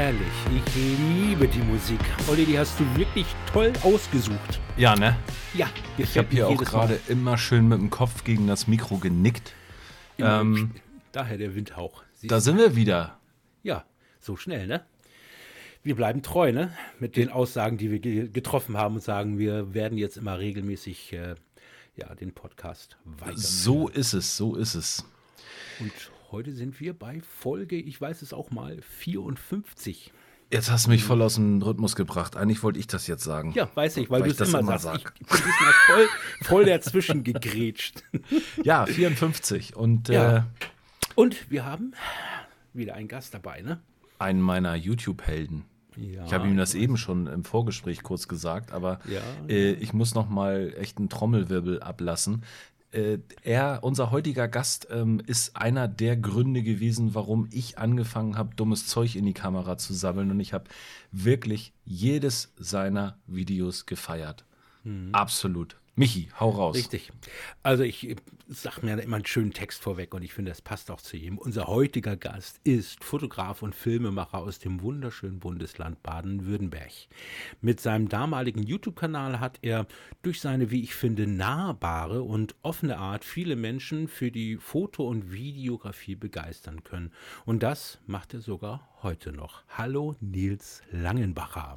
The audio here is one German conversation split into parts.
herrlich. Ich liebe die Musik. Olli, die hast du wirklich toll ausgesucht. Ja, ne? Ja, Ich habe hier auch gerade immer schön mit dem Kopf gegen das Mikro genickt. Daher der Windhauch. Da sind wir wieder. Ja, so schnell, ne? Wir bleiben treu, ne? Mit den Aussagen, die wir getroffen haben und sagen, wir werden jetzt immer regelmäßig den Podcast weitermachen. So ist es. Und heute sind wir bei Folge, ich weiß es auch mal, 54. Jetzt hast du mich voll aus dem Rhythmus gebracht. Eigentlich wollte ich das jetzt sagen. Ja, weiß ich, weil du es das immer immer sagst. sag. Ich bin diesmal voll dazwischen gegrätscht. Ja, 54. Und Ja. Und wir haben wieder einen Gast dabei, ne? einen meiner YouTube-Helden. Ja. Ich habe ihm das eben schon im Vorgespräch kurz gesagt, aber Ja. ich muss noch mal echt einen Trommelwirbel ablassen. Unser heutiger Gast, ist einer der Gründe gewesen, warum ich angefangen habe, dummes Zeug in die Kamera zu sammeln. Und ich habe wirklich jedes seiner Videos gefeiert. Absolut. Michi, hau raus. Richtig. Also ich sag mir immer einen schönen Text vorweg und ich finde, das passt auch zu ihm. Unser heutiger Gast ist Fotograf und Filmemacher aus dem wunderschönen Bundesland Baden-Württemberg. Mit seinem damaligen YouTube-Kanal hat er durch seine, wie ich finde, nahbare und offene Art viele Menschen für die Foto- und Videografie begeistern können. Und das macht er sogar heute noch. Hallo Nils Langenbacher.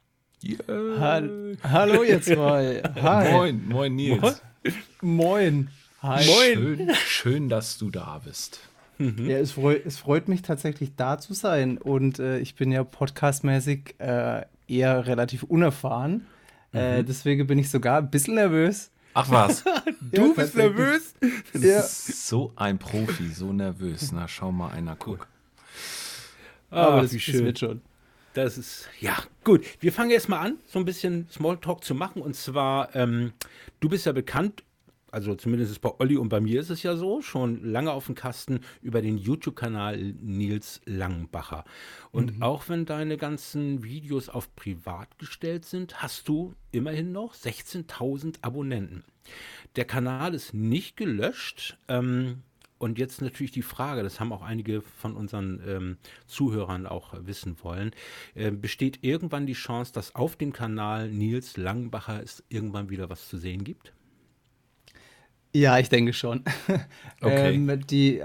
Hallo ihr zwei. Hi. Moin Nils. Moin. Hi. Schön, dass du da bist. Ja, es freut mich tatsächlich da zu sein und ich bin ja podcastmäßig eher relativ unerfahren. Deswegen bin ich sogar ein bisschen nervös. Ach was, Du bist nervös? Ja. so ein Profi, so nervös. Na, schau mal einer, guck. Aber das das wird schon. Das ist, ja, gut. Wir fangen jetzt mal an, so ein bisschen Smalltalk zu machen. Und zwar, du bist ja bekannt, also zumindest bei Olli und bei mir ist es ja so, schon lange auf dem Kasten über den YouTube-Kanal Nils Langenbacher. Und auch wenn deine ganzen Videos auf privat gestellt sind, hast du immerhin noch 16.000 Abonnenten. Der Kanal ist nicht gelöscht. Und jetzt natürlich die Frage, das haben auch einige von unseren Zuhörern auch wissen wollen, besteht irgendwann die Chance, dass auf dem Kanal Nils Langenbacher es irgendwann wieder was zu sehen gibt? Ja, ich denke schon. Okay.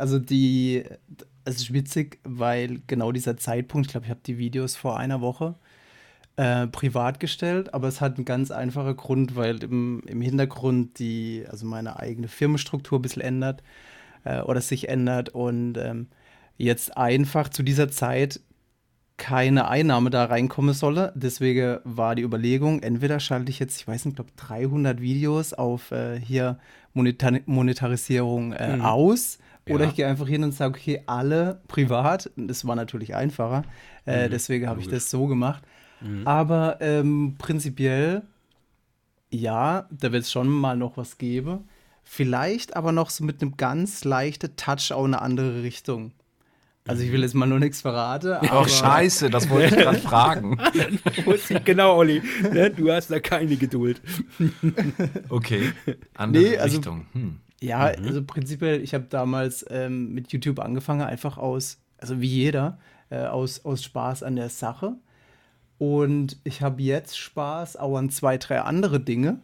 Es ist witzig, weil genau dieser Zeitpunkt, ich glaube, ich habe die Videos vor einer Woche privat gestellt, aber es hat einen ganz einfachen Grund, weil im Hintergrund meine eigene Firmenstruktur ein bisschen ändert. Oder sich ändert und jetzt einfach zu dieser Zeit keine Einnahme da reinkommen solle. Deswegen war die Überlegung, entweder schalte ich jetzt, ich weiß nicht, glaube 300 Videos auf hier Monetarisierung aus oder ich gehe einfach hin und sage, okay, alle privat. Das war natürlich einfacher. Deswegen habe ich das so gemacht. Aber prinzipiell, ja, da wird es schon mal noch was geben. Vielleicht aber noch so mit einem ganz leichten Touch auch in eine andere Richtung. Also ich will jetzt mal nur nichts verraten. Ach, scheiße, das wollte ich gerade fragen. Genau, Olli. Ne, du hast da keine Geduld. Okay, andere also- Richtung. Ja, also prinzipiell, ich habe damals mit YouTube angefangen, einfach also wie jeder, aus Spaß an der Sache. Und ich habe jetzt Spaß auch an 2, 3 andere Dinge.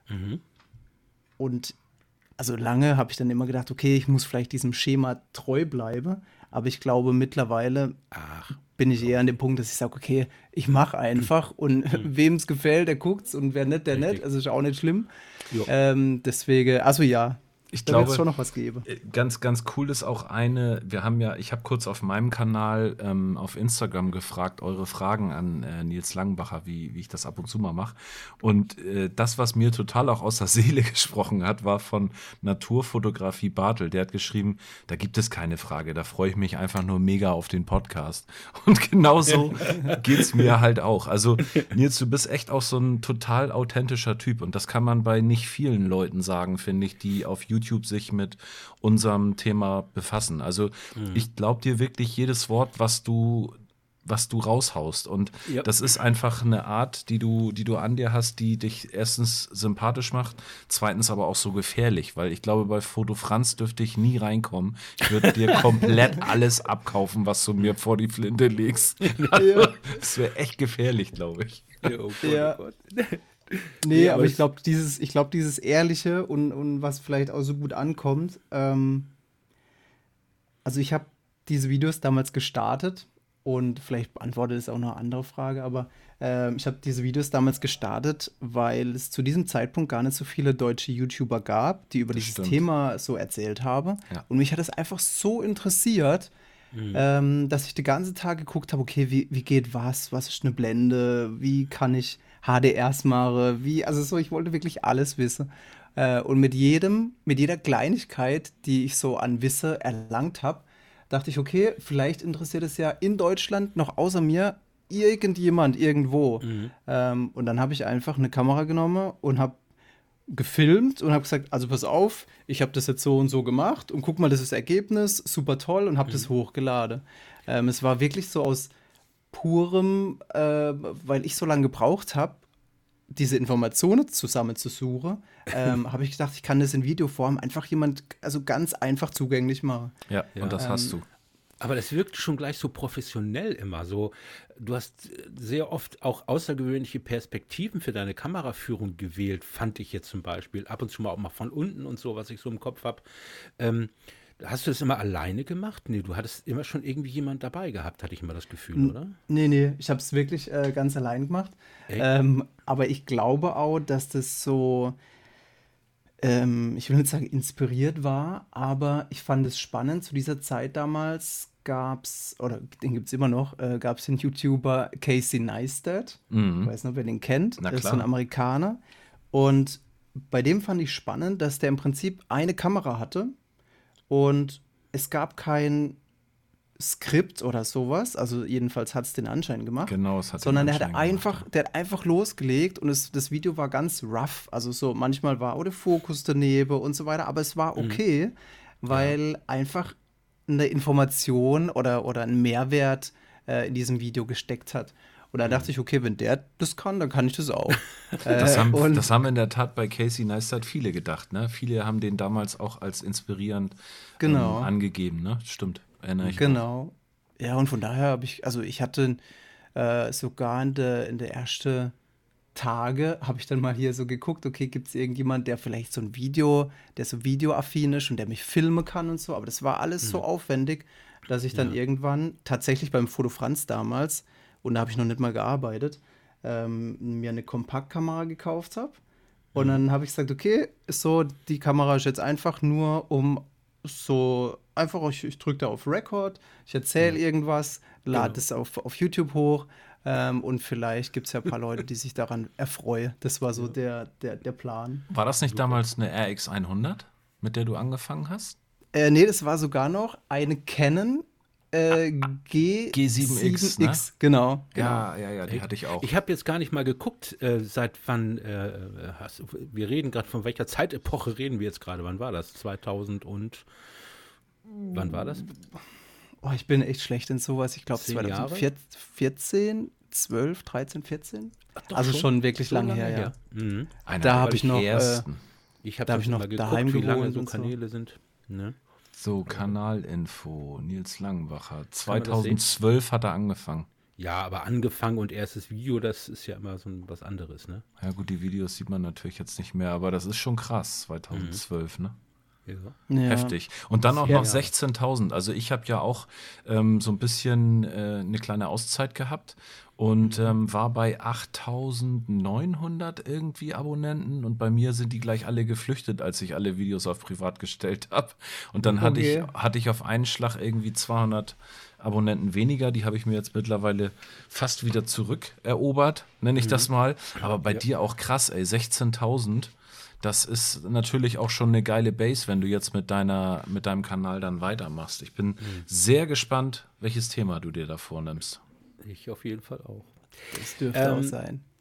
Und also lange habe ich dann immer gedacht, okay, ich muss vielleicht diesem Schema treu bleiben. Aber ich glaube, mittlerweile bin ich eher an dem Punkt, dass ich sage, okay, ich mache einfach und wem es gefällt, der guckt's und wer nicht, der nicht. Also ist auch nicht schlimm. Deswegen, also ja, Ich da wird glaube, es schon noch was geben. ganz cool ist auch ich habe kurz auf meinem Kanal auf Instagram gefragt, eure Fragen an Nils Langenbacher, wie ich das ab und zu mal mache. Und das, was mir total auch aus der Seele gesprochen hat, war von Naturfotografie Bartel. Der hat geschrieben, da gibt es keine Frage, da freue ich mich einfach nur mega auf den Podcast. Und genauso geht's mir halt auch. Also Nils, du bist echt auch so ein total authentischer Typ. Und das kann man bei nicht vielen Leuten sagen, finde ich, die auf YouTube sich mit unserem Thema befassen. Also ich glaube dir wirklich jedes Wort, was du was du raushaust. Und Ja. das ist einfach eine Art, die du an dir hast, die dich erstens sympathisch macht, zweitens aber auch so gefährlich, weil ich glaube, bei Foto Franz dürfte ich nie reinkommen. Ich würde dir komplett alles abkaufen, was du mir vor die Flinte legst. Ja. Das wäre echt gefährlich, glaube ich. Ja, oh Gott, Ja. oh Gott. Nee, Ja, aber aber ich glaube, dieses Ehrliche und was vielleicht auch so gut ankommt, also ich habe diese Videos damals gestartet und vielleicht beantwortet es auch noch eine andere Frage, aber ich habe diese Videos damals gestartet, weil es zu diesem Zeitpunkt gar nicht so viele deutsche YouTuber gab, die über Das dieses stimmt. Thema so erzählt haben. Ja. Und mich hat es einfach so interessiert, dass ich den ganzen Tag geguckt habe, okay, wie geht was ist eine Blende, wie kann ich HDRs machen, also so, ich wollte wirklich alles wissen. Und mit jeder Kleinigkeit, die ich so an Wissen erlangt habe, dachte ich, okay, vielleicht interessiert es ja in Deutschland noch außer mir irgendjemand irgendwo. Und dann habe ich einfach eine Kamera genommen und habe gefilmt und habe gesagt, also pass auf, ich habe das jetzt so und so gemacht und guck mal, das ist das Ergebnis, super toll und habe das hochgeladen. Es war wirklich so aus purem, weil ich so lange gebraucht habe, diese Informationen zusammenzusuchen, habe ich gedacht, ich kann das in Videoform einfach also ganz einfach zugänglich machen. Ja, und das hast du. Aber das wirkt schon gleich so professionell immer. So, du hast sehr oft auch außergewöhnliche Perspektiven für deine Kameraführung gewählt, fand ich jetzt zum Beispiel. Ab und zu mal auch mal von unten und so, was ich so im Kopf habe. Hast du das immer alleine gemacht? Nee, du hattest immer schon irgendwie jemand dabei gehabt, hatte ich immer das Gefühl, oder? Nee, ich habe es wirklich ganz allein gemacht. Echt? Aber ich glaube auch, dass das so, ich will nicht sagen inspiriert war, aber ich fand es spannend. Zu dieser Zeit damals gab's, oder den gibt es immer noch, gab es den YouTuber Casey Neistat. Ich weiß nicht, wer den kennt. Na Das ist so klar. ein Amerikaner. Und bei dem fand ich spannend, dass der im Prinzip eine Kamera hatte und es gab kein Skript oder sowas. Also jedenfalls hat es den Anschein gemacht. Genau, es hat den Sondern Anschein gemacht, ja. der hat einfach losgelegt und das Video war ganz rough. Also so manchmal war auch der Fokus daneben und so weiter, aber es war okay, weil einfach eine Information oder ein Mehrwert in diesem Video gesteckt hat. Und da dachte ich, okay, wenn der das kann, dann kann ich das auch. Das und haben in der Tat bei Casey Neistat viele gedacht, ne? Viele haben den damals auch als inspirierend Genau. angegeben, ne? Stimmt, erinnere ich auch. Genau. Ja, und von daher also ich hatte sogar in der ersten Tage habe ich dann mal hier so geguckt, okay, gibt es irgendjemand, der vielleicht der so videoaffin ist und der mich filmen kann und so, aber das war alles so aufwendig, dass ich dann irgendwann tatsächlich beim Foto Franz damals, und da habe ich noch nicht mal gearbeitet, mir eine Kompaktkamera gekauft habe. Und dann habe ich gesagt, okay, so, die Kamera ist jetzt einfach nur, um so, einfach, ich drücke da auf Record, ich erzähle irgendwas, lade es auf YouTube hoch und vielleicht gibt es ja ein paar Leute, die sich daran erfreuen. Das war so der Plan. War das nicht damals eine RX100, mit der du angefangen hast? Nee, das war sogar noch eine Canon G7X, ne? Genau. Ja, die hatte ich auch. Ich habe jetzt gar nicht mal geguckt, seit wann wir reden gerade, von welcher Zeitepoche reden wir jetzt gerade? Wann war das? 2000 und wann war das? Oh, ich bin echt schlecht in sowas. Ich glaube 10 Jahre? 2014, 12, 13, 14. Ach, doch Also schon wirklich so lange her, ja. Mhm. Einer Da der habe ich noch, ersten. Ich habe Da hab ich noch mal daheim geguckt, wie lange gewohnt so und so. Kanäle sind. Ne? So, Kanalinfo, Nils Langenbacher. man das sehen? 2012 hat er angefangen. Ja, aber angefangen und erstes Video, das ist ja immer so was anderes, ne? Ja gut, die Videos sieht man natürlich jetzt nicht mehr, aber das ist schon krass, 2012, ne? Ja. Ja. Heftig. Und dann auch Ja. noch 16.000. Also ich habe ja auch so ein bisschen eine kleine Auszeit gehabt und war bei 8.900 irgendwie Abonnenten und bei mir sind die gleich alle geflüchtet, als ich alle Videos auf privat gestellt habe. Und dann Okay. hatte ich auf einen Schlag irgendwie 200 Abonnenten weniger. Die habe ich mir jetzt mittlerweile fast wieder zurückerobert, nenne ich das mal. Aber bei dir auch krass, ey, 16.000. Das ist natürlich auch schon eine geile Base, wenn du jetzt mit deinem Kanal dann weitermachst. Ich bin sehr gespannt, welches Thema du dir da vornimmst. Ich auf jeden Fall auch. Das dürfte auch sein.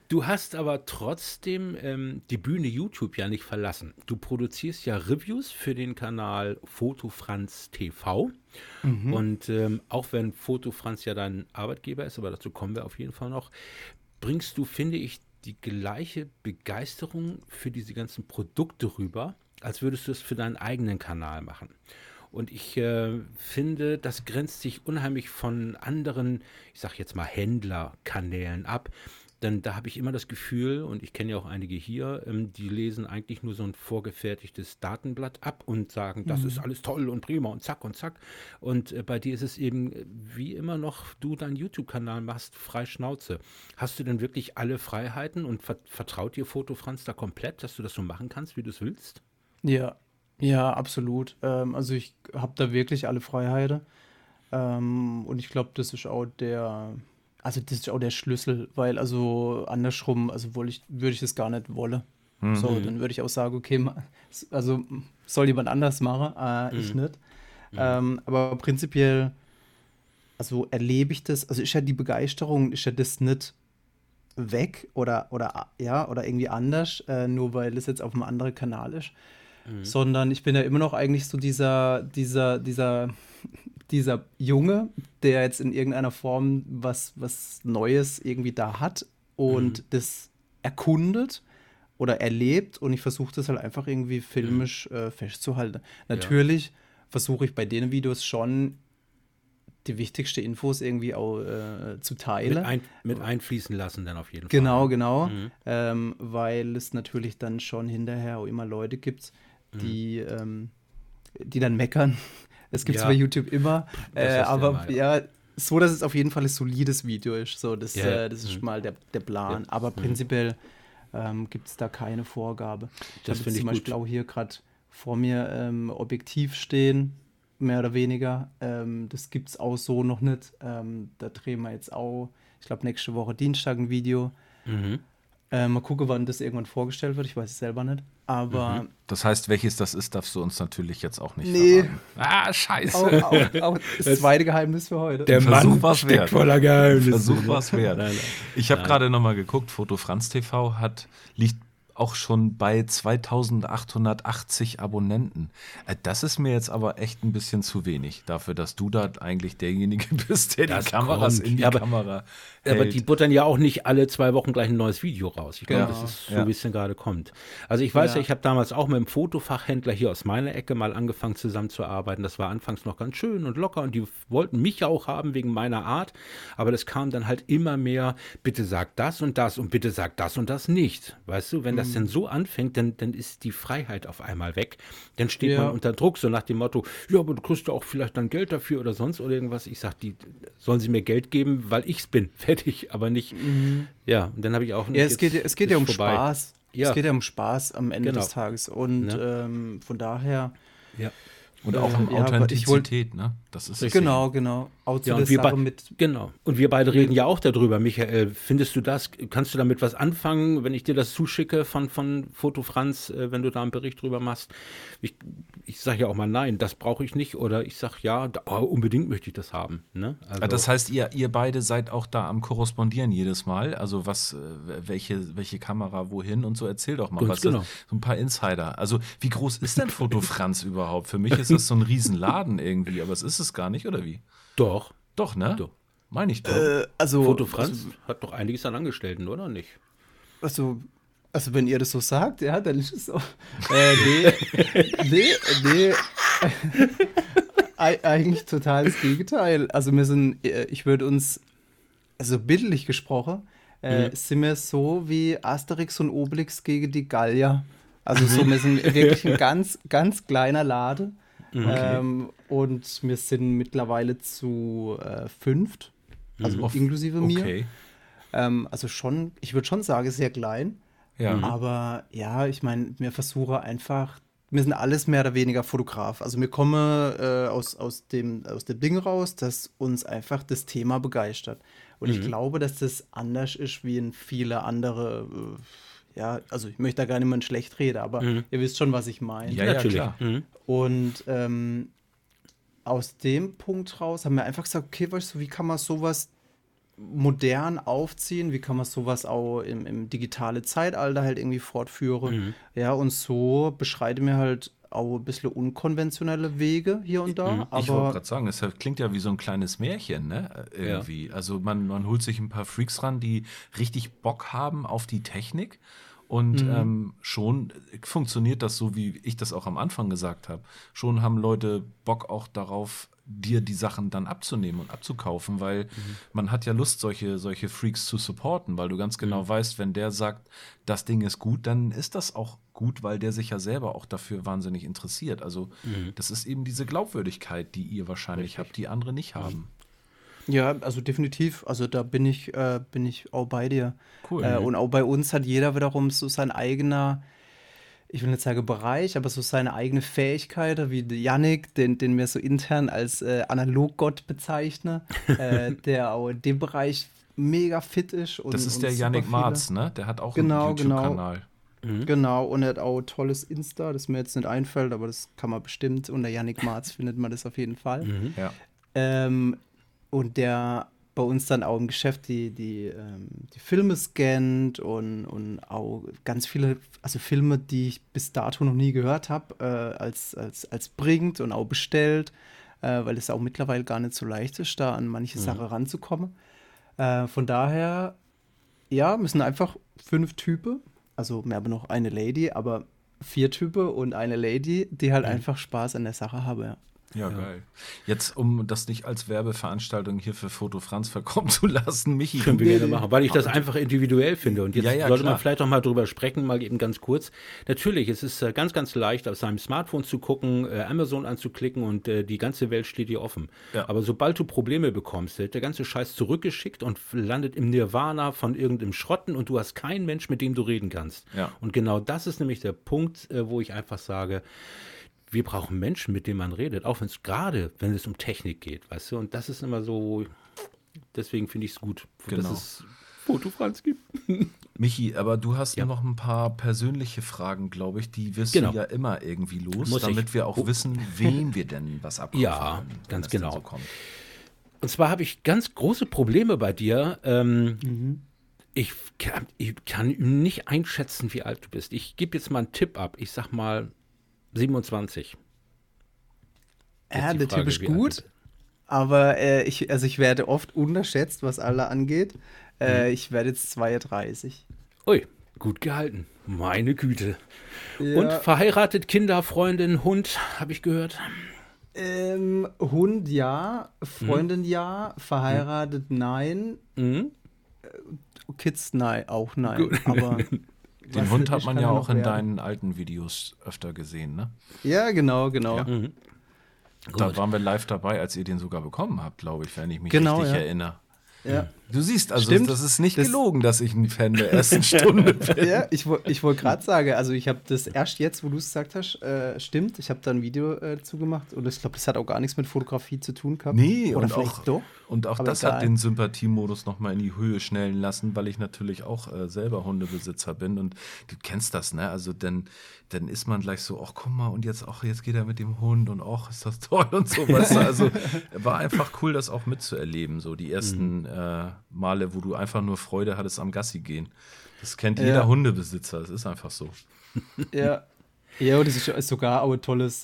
Du hast aber trotzdem die Bühne YouTube ja nicht verlassen. Du produzierst ja Reviews für den Kanal Fotofranz TV. Und auch wenn Fotofranz ja dein Arbeitgeber ist, aber dazu kommen wir auf jeden Fall noch, bringst du, finde ich, die gleiche Begeisterung für diese ganzen Produkte rüber, als würdest du es für deinen eigenen Kanal machen. Und ich finde, das grenzt sich unheimlich von anderen, ich sag jetzt mal Händlerkanälen ab. Denn da habe ich immer das Gefühl, und ich kenne ja auch einige hier, die lesen eigentlich nur so ein vorgefertigtes Datenblatt ab und sagen, das ist alles toll und prima und zack und zack. Und bei dir ist es eben, wie immer noch, du deinen YouTube-Kanal machst, frei Schnauze. Hast du denn wirklich alle Freiheiten und vertraut dir Fotofranz da komplett, dass du das so machen kannst, wie du es willst? Ja, ja, absolut. Also ich habe da wirklich alle Freiheiten. Und ich glaube, das ist auch der Schlüssel, weil also andersrum, also würde ich das gar nicht wollen. So, dann würde ich auch sagen, okay, also soll jemand anders machen, ich nicht. Aber prinzipiell, also erlebe ich das, also ist ja die Begeisterung, ist ja das nicht weg oder irgendwie anders, nur weil es jetzt auf einem anderen Kanal ist. Sondern ich bin ja immer noch eigentlich so dieser Junge, der jetzt in irgendeiner Form was Neues irgendwie da hat und das erkundet oder erlebt und ich versuche das halt einfach irgendwie filmisch festzuhalten. Natürlich versuche ich bei den Videos schon die wichtigsten Infos irgendwie auch zu teilen. Mit einfließen lassen dann auf jeden Fall. Genau. Weil es natürlich dann schon hinterher auch immer Leute gibt, die dann meckern. Das gibt es bei YouTube immer. Aber so, dass es auf jeden Fall ein solides Video ist. So, das ist mal der Plan. Aber prinzipiell gibt es da keine Vorgabe. Das ich finde ich zum Beispiel auch hier gerade vor mir Objektiv stehen, mehr oder weniger. Das gibt es auch so noch nicht. Da drehen wir jetzt auch, ich glaube, nächste Woche Dienstag ein Video. Mal gucken, wann das irgendwann vorgestellt wird. Ich weiß es selber nicht. Aber Das heißt, welches das ist, darfst du uns natürlich jetzt auch nicht verraten. Ah, scheiße. Auch das zweite Geheimnis für heute. Der Versuch Mann war's steckt wert. voller Geheimnisse. Versuch was wert. Ich habe gerade noch mal geguckt, Fotofranz TV liegt auch schon bei 2880 Abonnenten. Das ist mir jetzt aber echt ein bisschen zu wenig dafür, dass du da eigentlich derjenige bist, der Das die Kameras kommt. in die Kamera Aber hält. die buttern ja auch nicht alle 2 Wochen gleich ein neues Video raus. Ich glaube, das ist so, wie es denn gerade kommt. Also ich weiß ja, ich habe damals auch mit einem Fotofachhändler hier aus meiner Ecke mal angefangen zusammenzuarbeiten. Das war anfangs noch ganz schön und locker und die wollten mich ja auch haben wegen meiner Art. Aber das kam dann halt immer mehr, bitte sag das und bitte sag das und das nicht. Weißt du, wenn das denn so anfängt, dann ist die Freiheit auf einmal weg. Dann steht man unter Druck, so nach dem Motto, ja, aber du kriegst ja auch vielleicht dann Geld dafür oder sonst oder irgendwas. Ich sag, die sollen sie mir Geld geben, weil ich's bin. Fertig, aber nicht. Ja, und dann habe ich auch Ja, es geht ja um vorbei. Spaß. Ja. Es geht ja um Spaß am Ende Genau. des Tages. Und von daher. Ja. Und auch um Authentizität, ne? Das ist es. Genau. Auch zu der Sache mit. Genau. Und wir beide reden ja auch darüber. Michael, findest du das, kannst du damit was anfangen, wenn ich dir das zuschicke von Fotofranz, wenn du da einen Bericht drüber machst? Ich sage ja auch mal nein, das brauche ich nicht. Oder ich sage ja, unbedingt möchte ich das haben. Ne? Also, Das heißt, ihr beide seid auch da am Korrespondieren jedes Mal. Also welche Kamera wohin und so. Erzähl doch mal was. Genau. So ein paar Insider. Also wie groß ist denn Fotofranz überhaupt? Für mich ist das so ein Riesenladen irgendwie, aber es ist es gar nicht, oder wie? Doch. Doch, ne? Doch. Meine ich doch. Fotofranz hat doch einiges an Angestellten, oder nicht? Also wenn ihr das so sagt, ja, dann ist es so. Nee. Eigentlich total das Gegenteil. Also ich würde uns, also bildlich gesprochen, sind wir so wie Asterix und Obelix gegen die Gallier. Also so, wir sind wirklich ein ganz, ganz kleiner Laden. Und wir sind mittlerweile zu 5, also inklusive mir. Okay. Also schon, ich würde schon sagen, sehr klein. Ja. Aber ja, ich meine, wir versuchen einfach, wir sind alles mehr oder weniger Fotograf. Also wir kommen aus dem Ding raus, dass uns einfach das Thema begeistert. Und ich glaube, dass das anders ist wie in viele andere, also ich möchte da gar nicht mal schlecht reden, aber ihr wisst schon, was ich meine. Ja, natürlich. klar. Und aus dem Punkt raus haben wir einfach gesagt, okay, weißt du, wie kann man sowas modern aufziehen, wie kann man sowas auch im digitalen Zeitalter halt irgendwie fortführen. Ja, und so beschreite mir halt auch ein bisschen unkonventionelle Wege hier und da, Ich wollte aber gerade sagen, es klingt ja wie so ein kleines Märchen, ne? Ja. Irgendwie. Also man holt sich ein paar Freaks ran, die richtig Bock haben auf die Technik. Und schon funktioniert das so, wie ich das auch am Anfang gesagt habe. Schon haben Leute Bock auch darauf, dir die Sachen dann abzunehmen und abzukaufen, weil man hat ja Lust, solche Freaks zu supporten, weil du ganz genau weißt, wenn der sagt, das Ding ist gut, dann ist das auch gut, weil der sich ja selber auch dafür wahnsinnig interessiert. Also das ist eben diese Glaubwürdigkeit, die ihr wahrscheinlich habt, die andere nicht haben. ja, also definitiv. Also da bin ich auch bei dir. Cool. Und auch bei uns hat jeder wiederum so sein eigener, ich will nicht sagen Bereich, aber so seine eigene Fähigkeit, wie der Yannick, den wir so intern als Analoggott bezeichnen, der auch in dem Bereich mega fit ist. Das ist der super Yannick viele- Marz, ne? Der hat auch Genau, einen YouTube-Kanal. Genau, und er hat auch tolles Insta, das mir jetzt nicht einfällt, aber das kann man bestimmt. Unter Yannick Marz findet man das auf jeden Fall. Ja. Und der bei uns dann auch im Geschäft die Filme scannt und auch ganz viele, also Filme, die ich bis dato noch nie gehört habe, als bringt und auch bestellt, weil es auch mittlerweile gar nicht so leicht ist, da an manche Sachen ranzukommen. Von daher, ja, müssen einfach 5 Typen, also wir haben noch eine Lady, aber 4 Typen und eine Lady, die halt einfach Spaß an der Sache haben, ja. Ja, geil. Jetzt, um das nicht als Werbeveranstaltung hier für Foto Franz verkommen zu lassen, Michi. Können wir gerne machen, weil ich das einfach individuell finde. Und jetzt Ja, ja, sollte klar. man vielleicht noch mal drüber sprechen, mal eben ganz kurz. Natürlich, es ist ganz, ganz leicht, auf seinem Smartphone zu gucken, Amazon anzuklicken und die ganze Welt steht dir offen. Ja. Aber sobald du Probleme bekommst, wird der ganze Scheiß zurückgeschickt und landet im Nirvana von irgendeinem Schrotten und du hast keinen Mensch, mit dem du reden kannst. Ja. Und genau das ist nämlich der Punkt, wo ich einfach sage, wir brauchen Menschen, mit denen man redet, auch wenn es um Technik geht, weißt du? Und das ist immer so, deswegen finde ich es gut, Genau. dass es Foto Franz gibt. Michi, aber du hast Ja. noch ein paar persönliche Fragen, glaube ich. Die wirst Genau. du ja immer irgendwie los, Muss ich. damit wir auch wissen, wem wir denn was abkaufen Ja, können, wenn ganz das denn genau. so kommt. Und zwar habe ich ganz große Probleme bei dir. Ich kann nicht einschätzen, wie alt du bist. Ich gebe jetzt mal einen Tipp ab. Ich sag mal 27. Jetzt Ja, die der Frage, Typ ist wie alt du gut, bist. aber ich werde oft unterschätzt, was alle angeht. Ich werde jetzt 32. Ui, gut gehalten. Meine Güte. Ja. Und verheiratet, Kinder, Freundin, Hund, habe ich gehört. Hund ja, Freundin ja, verheiratet nein, Mhm. Kids nein, auch nein. Aber Den was Hund nicht hat ist, man kann ja er auch noch in werden. deinen alten Videos öfter gesehen, ne? Ja, genau. Ja. Mhm. Da Gut. waren wir live dabei, als ihr den sogar bekommen habt, glaube ich, wenn ich mich Genau, richtig ja. erinnere. Ja. Du siehst, also Stimmt. das ist nicht Das- gelogen, dass ich ein Fan der ersten Stunde bin. Ja, ich wollte gerade sagen, also ich habe das erst jetzt, wo du es gesagt hast, stimmt, ich habe da ein Video zugemacht und ich glaube, das hat auch gar nichts mit Fotografie zu tun gehabt. Nee, Oder und vielleicht auch, doch. und auch Aber das egal. hat den Sympathiemodus nochmal in die Höhe schnellen lassen, weil ich natürlich auch selber Hundebesitzer bin und du kennst das, ne? Also dann ist man gleich so, ach guck mal, und jetzt geht er mit dem Hund und ach, ist das toll und so, weißt du? Also war einfach cool, das auch mitzuerleben, so die ersten Male, wo du einfach nur Freude hattest am Gassi gehen. Das kennt jeder Hundebesitzer, das ist einfach so. Ja. Ja, und das ist sogar auch ein tolles,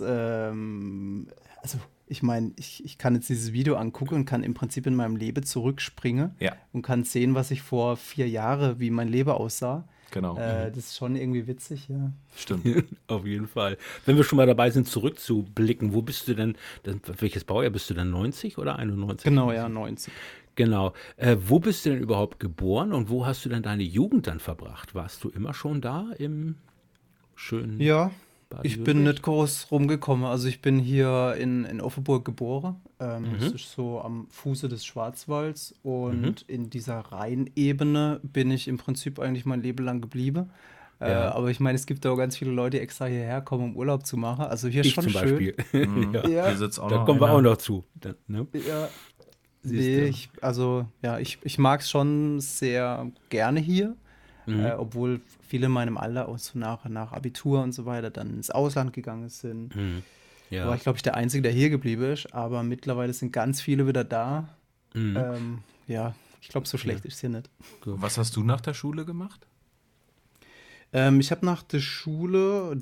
also ich meine, ich kann jetzt dieses Video angucken und kann im Prinzip in meinem Leben zurückspringen Ja. und kann sehen, was ich vor 4 Jahren, wie mein Leben aussah. Genau. Das ist schon irgendwie witzig, ja. Stimmt. Auf jeden Fall. Wenn wir schon mal dabei sind, zurückzublicken, wo bist du denn, welches Baujahr bist du denn, 90 oder 91? Genau, ja, 90. Genau. Wo bist du denn überhaupt geboren und wo hast du denn deine Jugend dann verbracht? Warst du immer schon da im schönen Ja, Baden-Württemberg? ich bin nicht groß rumgekommen. Also ich bin hier in Offenburg geboren. Das ist so am Fuße des Schwarzwalds. Und in dieser Rheinebene bin ich im Prinzip eigentlich mein Leben lang geblieben. Ja. Aber ich meine, es gibt auch ganz viele Leute, die extra hierher kommen, um Urlaub zu machen. Also hier ist Ich schon zum schön. Beispiel. Ja. Hier Ja, sitzt auch Da noch kommen wir einer. auch noch zu. Ne? ja. Siehst Nee, du. ich mag es schon sehr gerne hier. Obwohl viele in meinem Alter auch so nach Abitur und so weiter dann ins Ausland gegangen sind. Ja. War ich, glaube ich, der Einzige, der hier geblieben ist. Aber mittlerweile sind ganz viele wieder da. Ja, Ich glaube, so schlecht ist es hier nicht. Was hast du nach der Schule gemacht? Ich habe nach der Schule,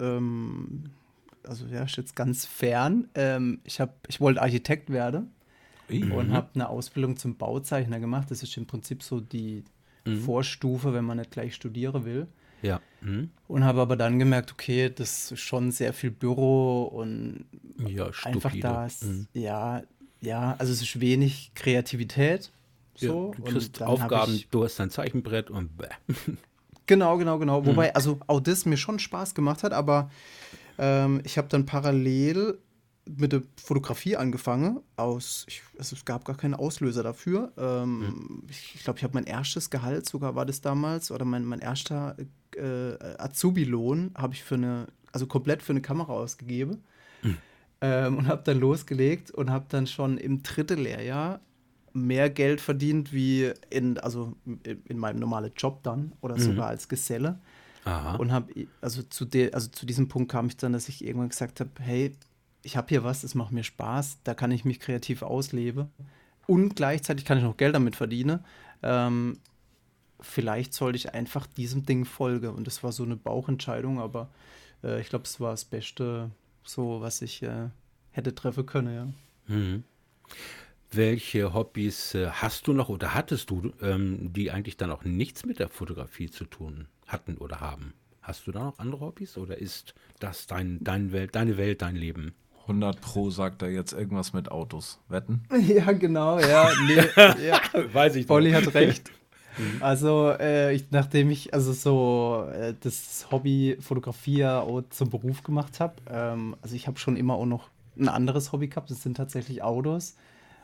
also ja, ist jetzt ganz fern, ich wollte Architekt werden und habe eine Ausbildung zum Bauzeichner gemacht. Das ist im Prinzip so die Vorstufe, wenn man nicht gleich studieren will. Ja. Und habe aber dann gemerkt, okay, das ist schon sehr viel Büro und Ja, einfach stupide. das, also es ist wenig Kreativität. Ja, So. du kriegst Und dann hab Aufgaben, ich, du hast dein Zeichenbrett und bäh. genau. Wobei, also auch das mir schon Spaß gemacht hat, aber ich habe dann parallel mit der Fotografie angefangen. Also es gab gar keinen Auslöser dafür. Ich glaube, ich habe mein erstes Gehalt sogar, war das damals, oder mein erster Azubi-Lohn habe ich komplett für eine Kamera ausgegeben. Und habe dann losgelegt und habe dann schon im dritten Lehrjahr mehr Geld verdient wie in meinem normalen Job dann oder sogar als Geselle. Aha. Und zu diesem Punkt kam ich dann, dass ich irgendwann gesagt habe, hey, ich habe hier was, das macht mir Spaß, da kann ich mich kreativ ausleben und gleichzeitig kann ich noch Geld damit verdienen. Vielleicht sollte ich einfach diesem Ding folgen. Und das war so eine Bauchentscheidung, aber ich glaube, es war das Beste, so was ich hätte treffen können, ja. Mhm. Welche Hobbys hast du noch oder hattest du, die eigentlich dann auch nichts mit der Fotografie zu tun hatten oder haben? Hast du da noch andere Hobbys oder ist das deine Welt, dein Leben? 100 Pro sagt er jetzt irgendwas mit Autos. Wetten? Ja, genau, ja. Nee, ja. Weiß ich Polly hat recht. Also, nachdem ich das Hobby Fotografie ja auch zum Beruf gemacht habe, also ich habe schon immer auch noch ein anderes Hobby gehabt, das sind tatsächlich Autos,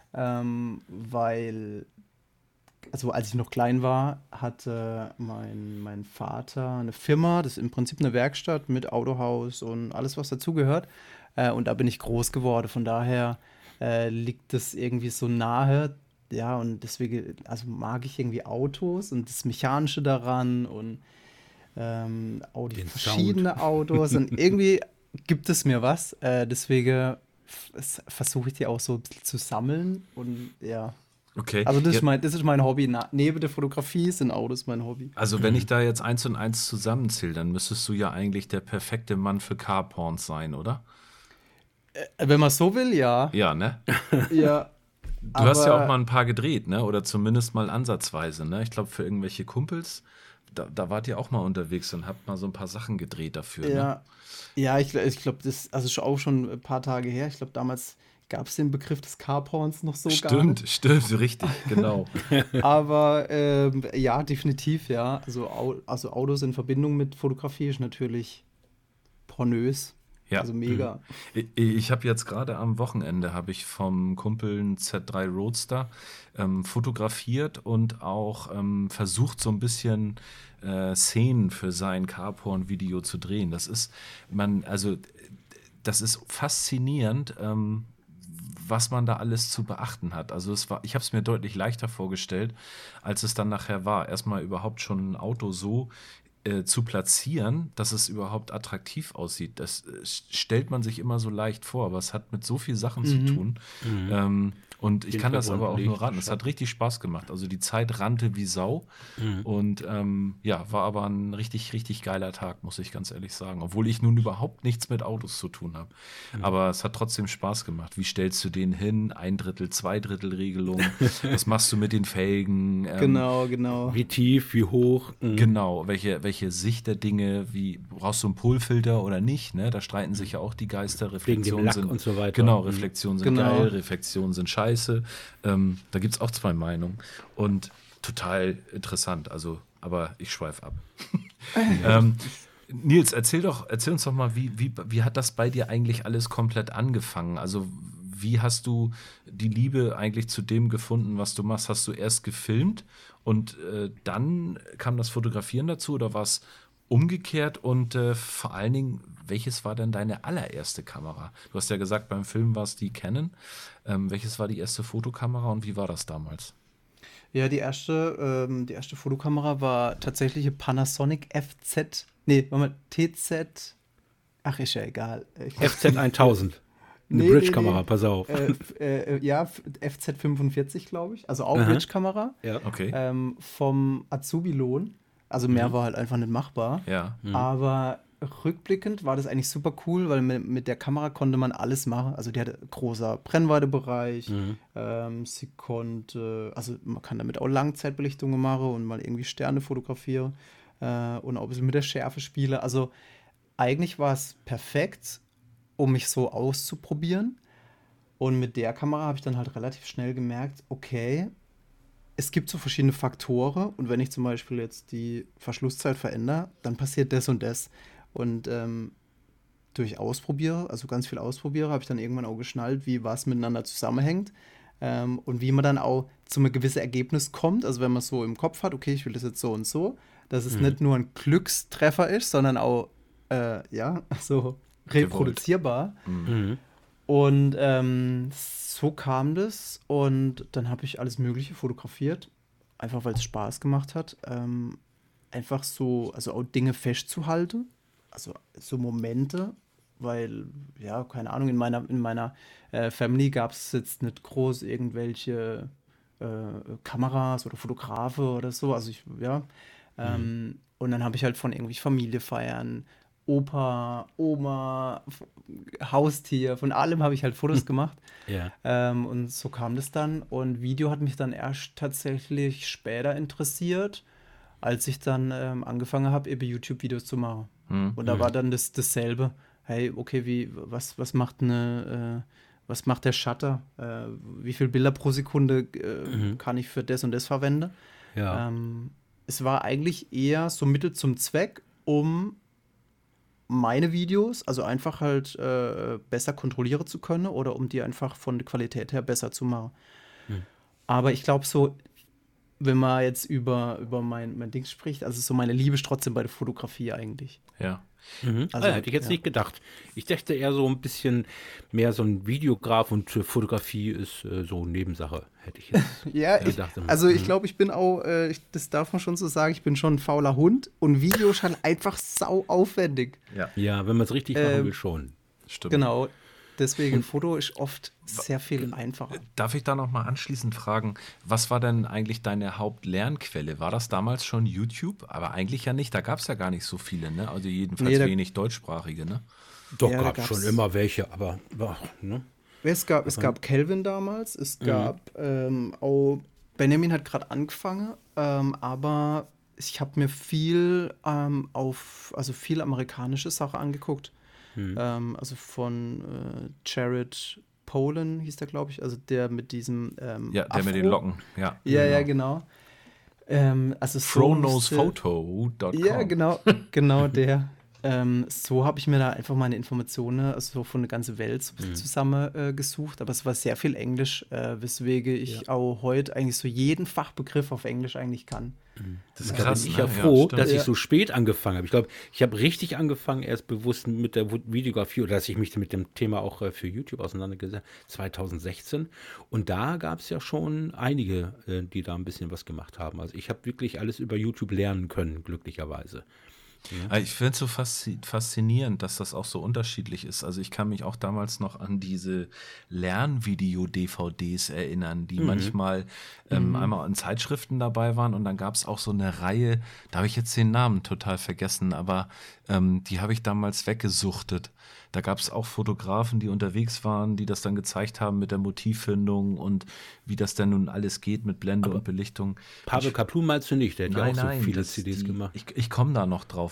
weil, also als ich noch klein war, hatte mein Vater eine Firma, das ist im Prinzip eine Werkstatt mit Autohaus und alles, was dazugehört. Und da bin ich groß geworden. Von daher liegt das irgendwie so nahe. Ja, und deswegen, also mag ich irgendwie Autos und das Mechanische daran und auch die Den verschiedene Autos. Und irgendwie gibt es mir was. Deswegen versuche ich die auch so ein bisschen zu sammeln. Und ja. Okay. Also das ist mein Hobby. Neben der Fotografie sind Autos mein Hobby. Also wenn ich da jetzt 1 und 1 zusammenzähle, dann müsstest du ja eigentlich der perfekte Mann für Carporns sein, oder? Wenn man so will, ja. Ja, ne? Ja. Du hast ja auch mal ein paar gedreht, ne? Oder zumindest mal ansatzweise, ne? Ich glaube, für irgendwelche Kumpels, da wart ihr auch mal unterwegs und habt mal so ein paar Sachen gedreht dafür, Ja, ne? ja, ich glaube, das ist auch schon ein paar Tage her. Ich glaube, damals gab es den Begriff des Carporns noch so gar nicht. Stimmt, richtig, genau. Aber ja, definitiv, ja. Also Autos in Verbindung mit Fotografie ist natürlich pornös. Ja. Also mega. Ich habe jetzt gerade am Wochenende vom Kumpel einen Z3 Roadster fotografiert und auch versucht, so ein bisschen Szenen für sein Carporn-Video zu drehen. Das ist faszinierend, was man da alles zu beachten hat. Also ich habe es mir deutlich leichter vorgestellt, als es dann nachher war. Erstmal überhaupt schon ein Auto so zu platzieren, dass es überhaupt attraktiv aussieht. Das stellt man sich immer so leicht vor, aber es hat mit so vielen Sachen zu tun. Und ich kann das aber auch nur raten. Es hat richtig Spaß gemacht. Also die Zeit rannte wie Sau. Und war aber ein richtig, richtig geiler Tag, muss ich ganz ehrlich sagen. Obwohl ich nun überhaupt nichts mit Autos zu tun habe. Aber es hat trotzdem Spaß gemacht. Wie stellst du den hin? 1/3, 2/3 Regelung. Was machst du mit den Felgen? Genau. Wie tief, wie hoch? Genau, welche Sicht der Dinge, brauchst du einen Polfilter oder nicht, ne? Da streiten sich ja auch die Geister. Wegen dem Lack und so weiter. Genau, Reflexionen sind Genau. geil, Reflexionen sind scheiße. Da gibt es auch 2 Meinungen. Und total interessant, aber ich schweife ab. Nils, erzähl uns doch mal, wie hat das bei dir eigentlich alles komplett angefangen? Also wie hast du die Liebe eigentlich zu dem gefunden, was du machst? Hast du erst gefilmt und dann kam das Fotografieren dazu oder war es umgekehrt? Und vor allen Dingen, welches war denn deine allererste Kamera? Du hast ja gesagt, beim Film war es die Canon. Welches war die erste Fotokamera und wie war das damals? Ja, die erste Fotokamera war tatsächlich eine Panasonic TZ. Ach, ist ja egal. FZ 1000. Eine Nee, Bridge-Kamera, pass auf. Ja, FZ45, glaube ich. Also auch Aha. Bridge-Kamera. Ja. Okay. Vom Azubi-Lohn. Also mehr war halt einfach nicht machbar. Ja. Aber rückblickend war das eigentlich super cool, weil mit der Kamera konnte man alles machen. Also die hatte großer Brennweitebereich. Sie konnte, also man kann damit auch Langzeitbelichtungen machen und mal irgendwie Sterne fotografieren und auch ein bisschen mit der Schärfe spielen. Also eigentlich war es perfekt, um mich so auszuprobieren. Und mit der Kamera habe ich dann halt relativ schnell gemerkt, okay, es gibt so verschiedene Faktoren und wenn ich zum Beispiel jetzt die Verschlusszeit verändere, dann passiert das und das. Und durch Ausprobiere, also ganz viel Ausprobiere, habe ich dann irgendwann auch geschnallt, wie was miteinander zusammenhängt und wie man dann auch zu einem gewissen Ergebnis kommt. Also wenn man so im Kopf hat, okay, ich will das jetzt so und so, dass es nicht nur ein Glückstreffer ist, sondern auch, ja, so reproduzierbar. Und so kam das und dann habe ich alles Mögliche fotografiert, einfach weil es Spaß gemacht hat. Einfach so, also auch Dinge festzuhalten, also so Momente, weil, ja, keine Ahnung, in meiner Family gab es jetzt nicht groß irgendwelche Kameras oder Fotografen oder so, also ja. Und dann habe ich halt von irgendwie Familiefeiern, Opa, Oma, Haustier, von allem habe ich halt Fotos gemacht. Ja. Und so kam das dann. Und Video hat mich dann erst tatsächlich später interessiert, als ich dann angefangen habe, eben YouTube-Videos zu machen. Und da war dann dasselbe. Hey, okay, was macht was macht der Shutter? Wie viele Bilder pro Sekunde kann ich für das und das verwenden? Ja. Es war eigentlich eher so Mittel zum Zweck, um meine Videos, also einfach halt besser kontrollieren zu können oder um die einfach von der Qualität her besser zu machen. Aber ich glaube so, wenn man jetzt über mein Ding spricht, also so meine Liebe ist trotzdem bei der Fotografie eigentlich. Ja. Also, Hätte ich jetzt nicht gedacht. Ich dachte eher so ein bisschen mehr so ein Videograf und Fotografie ist so Nebensache, hätte ich jetzt Ja, gedacht. ich glaube, ich bin auch, das darf man schon so sagen, ich bin schon ein fauler Hund und Video ist halt einfach sau aufwendig. Ja, wenn man es richtig machen will, schon. Stimmt. Genau. Deswegen Foto ist oft sehr viel einfacher. Darf ich da noch mal anschließend fragen, was war denn eigentlich deine Hauptlernquelle? War das damals schon YouTube? Aber eigentlich ja nicht, da gab es ja gar nicht so viele, ne? Also jedenfalls Nee, wenig deutschsprachige, ne? Doch, Ja, da gab schon gab's- immer welche, aber ne? Es gab Kelvin damals, es gab auch, Benjamin hat gerade angefangen, aber ich habe mir viel also viel amerikanische Sachen angeguckt. Also von Jared Polin hieß der, glaube ich, also der mit diesem Ja, der mit den Afro. Locken, ja. Ja, genau. Also so Chronosphoto.com. Ja, genau der. So habe ich mir da einfach meine Informationen, also so von der ganzen Welt so ein bisschen zusammen gesucht, aber es war sehr viel Englisch, weswegen ich auch heute eigentlich so jeden Fachbegriff auf Englisch eigentlich kann. Das ist Da krass, bin ich ne? ja froh, stimmt. dass ich so spät angefangen habe. Ich glaube, ich habe richtig angefangen, erst bewusst mit der Videografie oder dass ich mich mit dem Thema auch für YouTube auseinandergesetzt habe, 2016. Und da gab es ja schon einige, die da ein bisschen was gemacht haben. Also ich habe wirklich alles über YouTube lernen können, glücklicherweise. Ich finde es so faszinierend, dass das auch so unterschiedlich ist. Also ich kann mich auch damals noch an diese Lernvideo-DVDs erinnern, die manchmal einmal in Zeitschriften dabei waren und dann gab es auch so eine Reihe, da habe ich jetzt den Namen total vergessen, aber die habe ich damals weggesuchtet. Da gab es auch Fotografen, die unterwegs waren, die das dann gezeigt haben mit der Motivfindung und wie das denn nun alles geht mit Blende und Belichtung. Pavel Kaplun meinst du nicht? Der hat ja auch so viele das- CDs gemacht. Ich komme da noch drauf.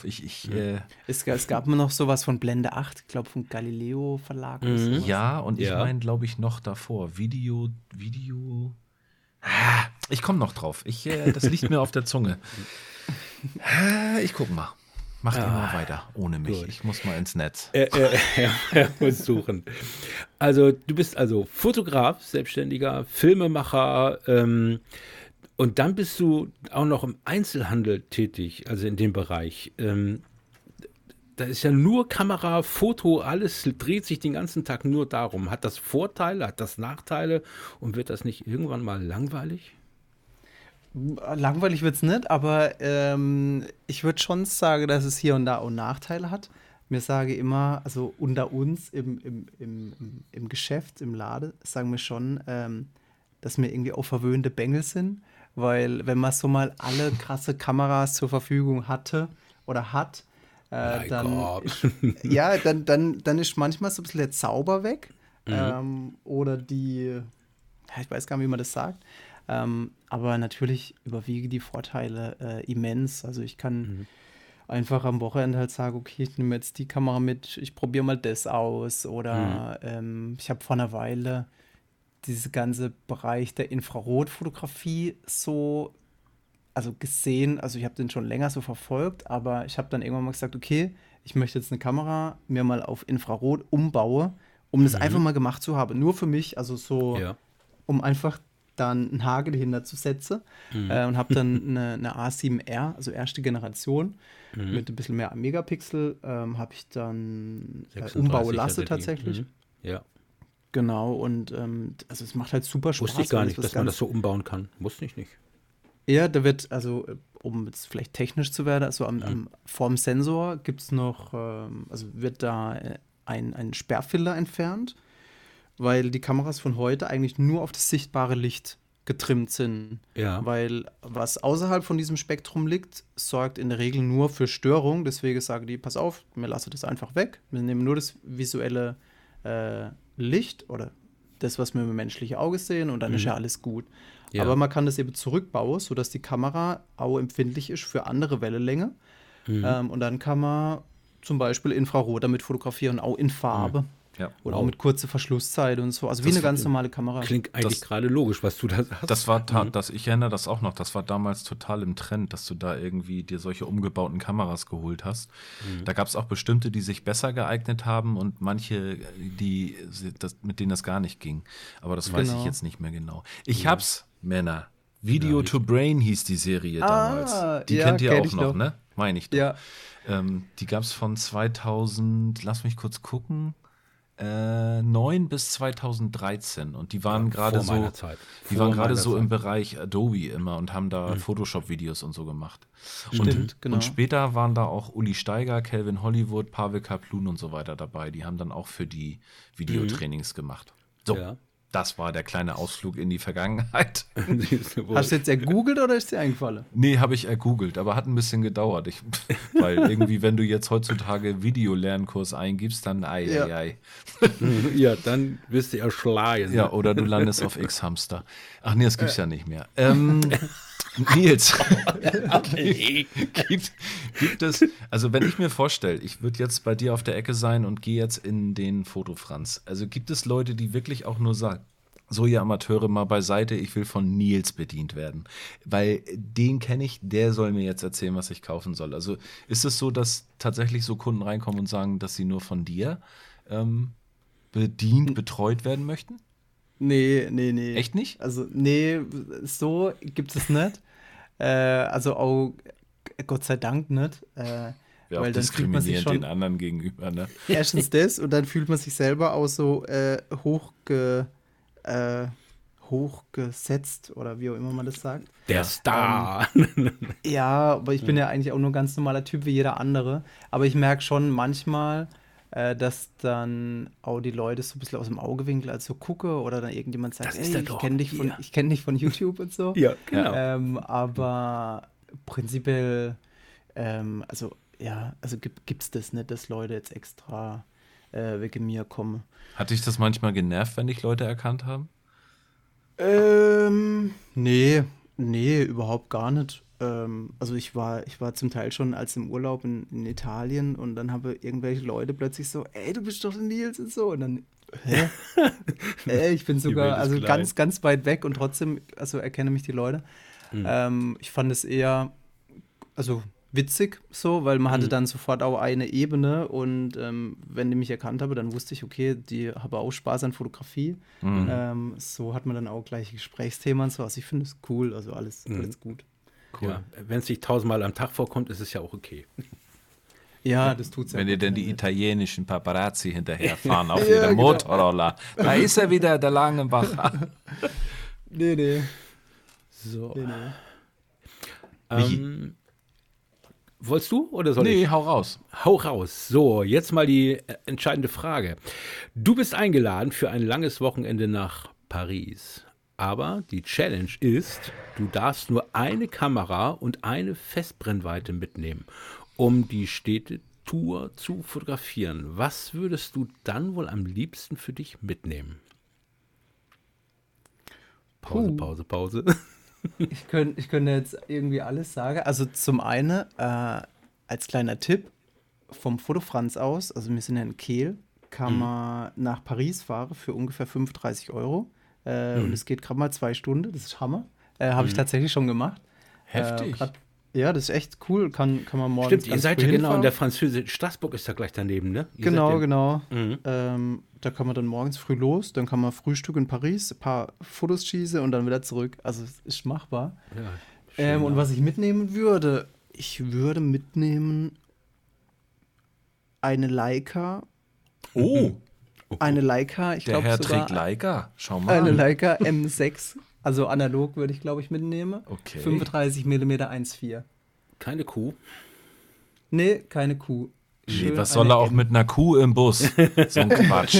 Es gab mir noch sowas von Blende 8, ich glaube vom Galileo Verlag. Oder sowas. Ja, und ich Ja. meine, glaube ich, noch davor. Video. Ah, ich komme noch drauf. Das liegt mir auf der Zunge. Ich guck mal. Macht ihr mal weiter, ohne mich. Gut. Ich muss mal ins Netz. Er muss suchen. Also du bist also Fotograf, Selbstständiger, Filmemacher und dann bist du auch noch im Einzelhandel tätig, also in dem Bereich. Da ist ja nur Kamera, Foto, alles dreht sich den ganzen Tag nur darum. Hat das Vorteile, hat das Nachteile und wird das nicht irgendwann mal langweilig? Langweilig wird es nicht, aber ich würde schon sagen, dass es hier und da auch Nachteile hat. mir sage immer, also unter uns im Geschäft, im Laden, sagen wir schon, dass wir irgendwie auch verwöhnte Bengel sind, weil wenn man so mal alle krasse Kameras zur Verfügung hatte oder hat, Mein dann Gott. ja, dann ist manchmal so ein bisschen der Zauber weg. Oder ja, ich weiß gar nicht, wie man das sagt. Aber natürlich überwiegen die Vorteile immens. Also ich kann einfach am Wochenende halt sagen, okay, ich nehme jetzt die Kamera mit, ich probiere mal das aus. Oder ich habe vor einer Weile diese ganze Bereich der Infrarotfotografie so, also gesehen, also ich habe den schon länger so verfolgt, aber ich habe dann irgendwann mal gesagt, okay, ich möchte jetzt eine Kamera mir mal auf Infrarot umbaue, um das einfach mal gemacht zu haben. Nur für mich, also so, Ja. um einfach dann einen Hagel dahinter zu setzen. Und habe dann eine A7R, also erste Generation, mit ein bisschen mehr Megapixel, habe ich dann 36 umbauen lassen hatte die. tatsächlich. Ja. Genau, und also es macht halt super Spaß. Wusste ich gar weil nicht, was dass man ganz- das so umbauen kann. Wusste ich nicht. Ja, da wird, also um jetzt vielleicht technisch zu werden, also vorm Sensor gibt es noch, also wird da ein Sperrfilter entfernt, weil die Kameras von heute eigentlich nur auf das sichtbare Licht getrimmt sind. Ja. Weil was außerhalb von diesem Spektrum liegt, sorgt in der Regel nur für Störung. Deswegen sagen die, pass auf, wir lassen das einfach weg. Wir nehmen nur das visuelle Licht oder das, was wir mit dem menschlichen Auge sehen und dann ist ja alles gut. Ja. Aber man kann das eben zurückbauen, sodass die Kamera auch empfindlich ist für andere Wellenlänge. Und dann kann man zum Beispiel Infrarot damit fotografieren, auch in Farbe. Ja. Oder auch mit kurzer Verschlusszeit und so. Also wie eine ganz normale Kamera. Klingt eigentlich gerade logisch, was du da sagst. Das war, ich erinnere das auch noch, das war damals total im Trend, dass du da irgendwie dir solche umgebauten Kameras geholt hast. Da gab es auch bestimmte, die sich besser geeignet haben und manche, mit denen das gar nicht ging. Aber das weiß ich jetzt nicht mehr genau. Ich hab's, Männer. Video to Brain hieß die Serie damals. Die ja, kennt ihr kenn auch ich noch, noch. ne? Meine ich doch. Ja. Die gab es von 2000, lass mich kurz gucken, 9 bis 2013 und die waren gerade vor so, meiner Zeit. die Vor waren gerade meiner so Zeit. im Bereich Adobe immer und haben da Photoshop-Videos und so gemacht. Stimmt, genau. Und später waren da auch Uli Steiger, Calvin Hollywood, Pavel Kaplun und so weiter dabei. Die haben dann auch für die Videotrainings gemacht. So, Ja. das war der kleine Ausflug in die Vergangenheit. Hast du jetzt ergoogelt oder ist dir eingefallen? Nee, habe ich ergoogelt, aber hat ein bisschen gedauert. Weil irgendwie, wenn du jetzt heutzutage Videolernkurs eingibst, dann ei. Ja, dann wirst du erschlagen. Ja, oder du landest auf X-Hamster. Ach nee, das gibt's ja nicht mehr. Nils, gibt es, also wenn ich mir vorstelle, ich würde jetzt bei dir auf der Ecke sein und gehe jetzt in den Fotofranz. Also gibt es Leute, die wirklich auch nur sagen, so ihr Amateure mal beiseite, ich will von Nils bedient werden. Weil den kenne ich, der soll mir jetzt erzählen, was ich kaufen soll. Also ist es so, dass tatsächlich so Kunden reinkommen und sagen, dass sie nur von dir betreut werden möchten? Nee. Echt nicht? Also, nee, so gibt es nicht. Also auch, Gott sei Dank nicht. Ja, Weil dann fühlt man sich diskriminieren schon den anderen gegenüber, ne? erstens das und dann fühlt man sich selber auch so hochgesetzt oder wie auch immer man das sagt. Der Star. Ja, aber ich bin ja eigentlich auch nur ein ganz normaler Typ wie jeder andere. Aber ich merke schon manchmal, dass dann auch die Leute so ein bisschen aus dem Augewinkel also gucke oder dann irgendjemand sagt, Das ist der ich doch kenne hier. ich kenn dich von YouTube und so. Ja, genau. Aber prinzipiell, also gibt's das nicht, dass Leute jetzt extra wegen mir kommen. Hat dich das manchmal genervt, wenn dich Leute erkannt haben? Nee, überhaupt gar nicht. Also ich war zum Teil schon als im Urlaub in Italien und dann habe irgendwelche Leute plötzlich so, ey, du bist doch der Nils und so. Und dann, hä? Ich bin Welt sogar ist also klein. ganz, ganz weit weg und trotzdem, also erkennen mich die Leute. Ich fand es eher, also witzig so, weil man hatte dann sofort auch eine Ebene und wenn die mich erkannt haben, dann wusste ich, okay, die haben auch Spaß an Fotografie. So hat man dann auch gleich Gesprächsthemen und so. Also ich finde es cool, also alles gut. Cool. Ja, wenn es nicht 1000-mal am Tag vorkommt, ist es ja auch okay. Ja, das tut's ja. Wenn dir gut, denn die ja. italienischen Paparazzi hinterherfahren auf Ja, ihrer genau. Motorroller. Da ist er wieder, der Langenbacher. Nee. So. Nee. Wolltest du oder soll Nee, ich? hau raus. Hau raus. So, jetzt mal die entscheidende Frage. Du bist eingeladen für ein langes Wochenende nach Paris. Aber die Challenge ist, du darfst nur eine Kamera und eine Festbrennweite mitnehmen, um die Städtetour zu fotografieren. Was würdest du dann wohl am liebsten für dich mitnehmen? Pause, Puh. Pause, Pause. Ich könnte jetzt irgendwie alles sagen. Also zum einen, als kleiner Tipp, vom Foto Franz aus, also wir sind ja in Kehl, kann man nach Paris fahren für ungefähr 35 Euro. Und es geht gerade mal 2 Stunden, das ist Hammer. Habe ich tatsächlich schon gemacht. Heftig. Ja, das ist echt cool, kann man morgens Stimmt, ihr ganz seid früh ja genau in hinfahren. der französischen Straßburg ist da gleich daneben, ne? Ihr Genau, seid ja- genau. Mhm. Da kann man dann morgens früh los, dann kann man Frühstück in Paris, ein paar Fotos schießen und dann wieder zurück. Also es ist machbar. Ja, schön, Und was ich mitnehmen würde, ich würde mitnehmen eine Leica, Oh, ich der glaube Herr sogar trägt Leica. Schau mal eine an. Leica M6, also analog würde ich glaube ich mitnehmen. Okay. 35 mm 1.4. keine Kuh. Nee, keine Kuh. Nee, Schön was soll eine er auch M. mit einer Kuh im Bus? So ein Quatsch.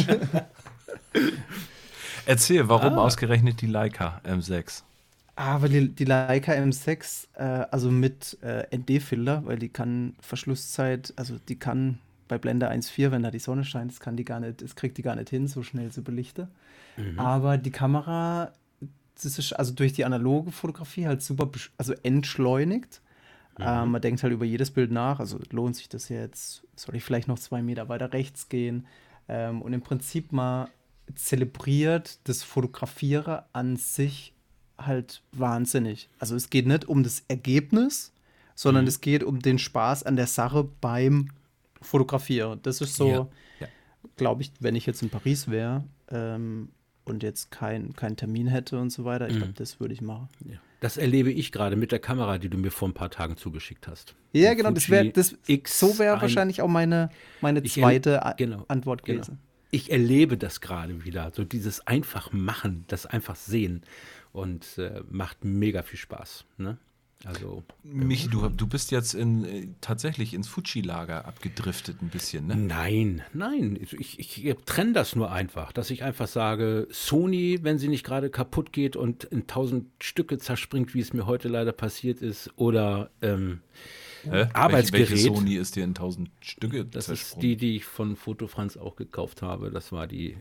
Erzähl, warum ausgerechnet die Leica M6? Aber die Leica M6, also mit ND-Filter, weil die kann Verschlusszeit, also die kann bei Blende 1.4, wenn da die Sonne scheint, das kriegt die gar nicht hin, so schnell zu belichten. Aber die Kamera, das ist also durch die analoge Fotografie halt super, also entschleunigt. Man denkt halt über jedes Bild nach, also lohnt sich das jetzt, soll ich vielleicht noch 2 Meter weiter rechts gehen? Und im Prinzip mal zelebriert das Fotografieren an sich halt wahnsinnig. Also es geht nicht um das Ergebnis, sondern es geht um den Spaß an der Sache beim Fotografieren. Das ist so, Ja, ja. glaube ich, wenn ich jetzt in Paris wäre und jetzt keinen Termin hätte und so weiter, ich glaube, das würde ich machen. Ja. Das erlebe ich gerade mit der Kamera, die du mir vor ein paar Tagen zugeschickt hast. Ja, Die genau, Fuji so wäre X1 wahrscheinlich auch meine Ich zweite genau, Antwort genau. gewesen. Ich erlebe das gerade wieder, so dieses einfach machen, das einfach sehen und macht mega viel Spaß. Ne? Also Michi, du bist jetzt tatsächlich ins Fuji-Lager abgedriftet ein bisschen, ne? nein, ich trenne das nur einfach, dass ich einfach sage, Sony, wenn sie nicht gerade kaputt geht und in 1000 Stücke zerspringt, wie es mir heute leider passiert ist, oder Hä? Arbeitsgerät. Welche Sony ist dir in 1000 Stücke Das ist zersprungen? die ich von Foto Franz auch gekauft habe. Das war die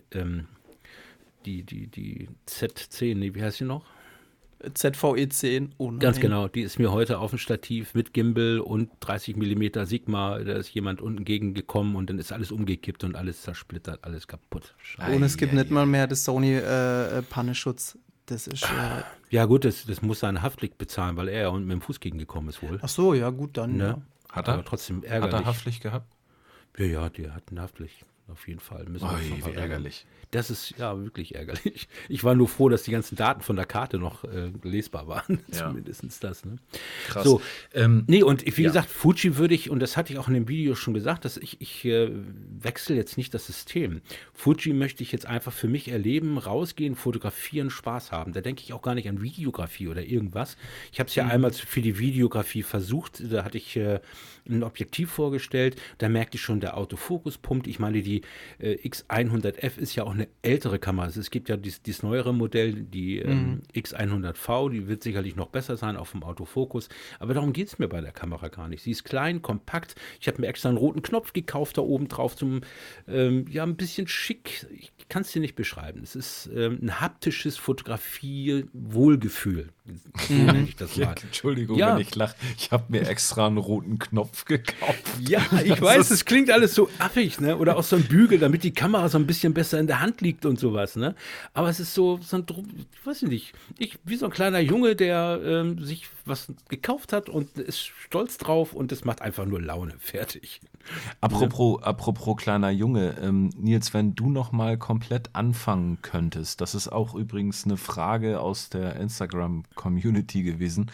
Z10, nee, wie heißt sie noch? ZVE 10, oh nein. Ganz genau, die ist mir heute auf dem Stativ mit Gimbal und 30 mm Sigma, da ist jemand unten gegengekommen und dann ist alles umgekippt und alles zersplittert, alles kaputt. Und es gibt nicht mal mehr das Sony Pannenschutz. Das ist. Ja gut, das muss seine Haftpflicht bezahlen, weil er ja unten mit dem Fuß gegengekommen ist wohl. Ach so, ja, gut, dann. Ne? Ja. Hat er? Aber trotzdem Hat ärgerlich. er Haftpflicht gehabt? Ja, die hat eine Haftpflicht. Auf jeden Fall. Müssen wir uns noch Ui, wie verärgern. ärgerlich. Das ist ja wirklich ärgerlich. Ich war nur froh, dass die ganzen Daten von der Karte noch lesbar waren. Ja. Zumindest das. Ne? Krass. So, nee, und wie ja. gesagt, Fuji würde ich, und das hatte ich auch in dem Video schon gesagt, dass ich wechsle jetzt nicht das System. Fuji möchte ich jetzt einfach für mich erleben, rausgehen, fotografieren, Spaß haben. Da denke ich auch gar nicht an Videografie oder irgendwas. Ich habe es ja einmal für die Videografie versucht. Da hatte ich ein Objektiv vorgestellt. Da merkte ich schon, der Autofokus pumpt. Ich meine, die X100F ist ja auch eine ältere Kamera. Also es gibt ja dieses neuere Modell, die X100V, die wird sicherlich noch besser sein, auch vom Autofokus. Aber darum geht es mir bei der Kamera gar nicht. Sie ist klein, kompakt. Ich habe mir extra einen roten Knopf gekauft, da oben drauf zum, ja, ein bisschen schick. Ich kann es dir nicht beschreiben. Es ist ein haptisches Fotografie-Wohlgefühl. So nenne ich das Ja, mal. Entschuldigung, Ja. wenn ich lache. Ich habe mir extra einen roten Knopf gekauft. Ja, ich weiß, es klingt alles so affig, ne? Oder auch so ein Bügel, damit die Kamera so ein bisschen besser in der Hand liegt und sowas, ne? Aber es ist so ein, ich weiß nicht, wie so ein kleiner Junge, der sich was gekauft hat und ist stolz drauf und das macht einfach nur Laune, fertig. Apropos kleiner Junge, Nils, wenn du noch mal komplett anfangen könntest, das ist auch übrigens eine Frage aus der Instagram-Community gewesen.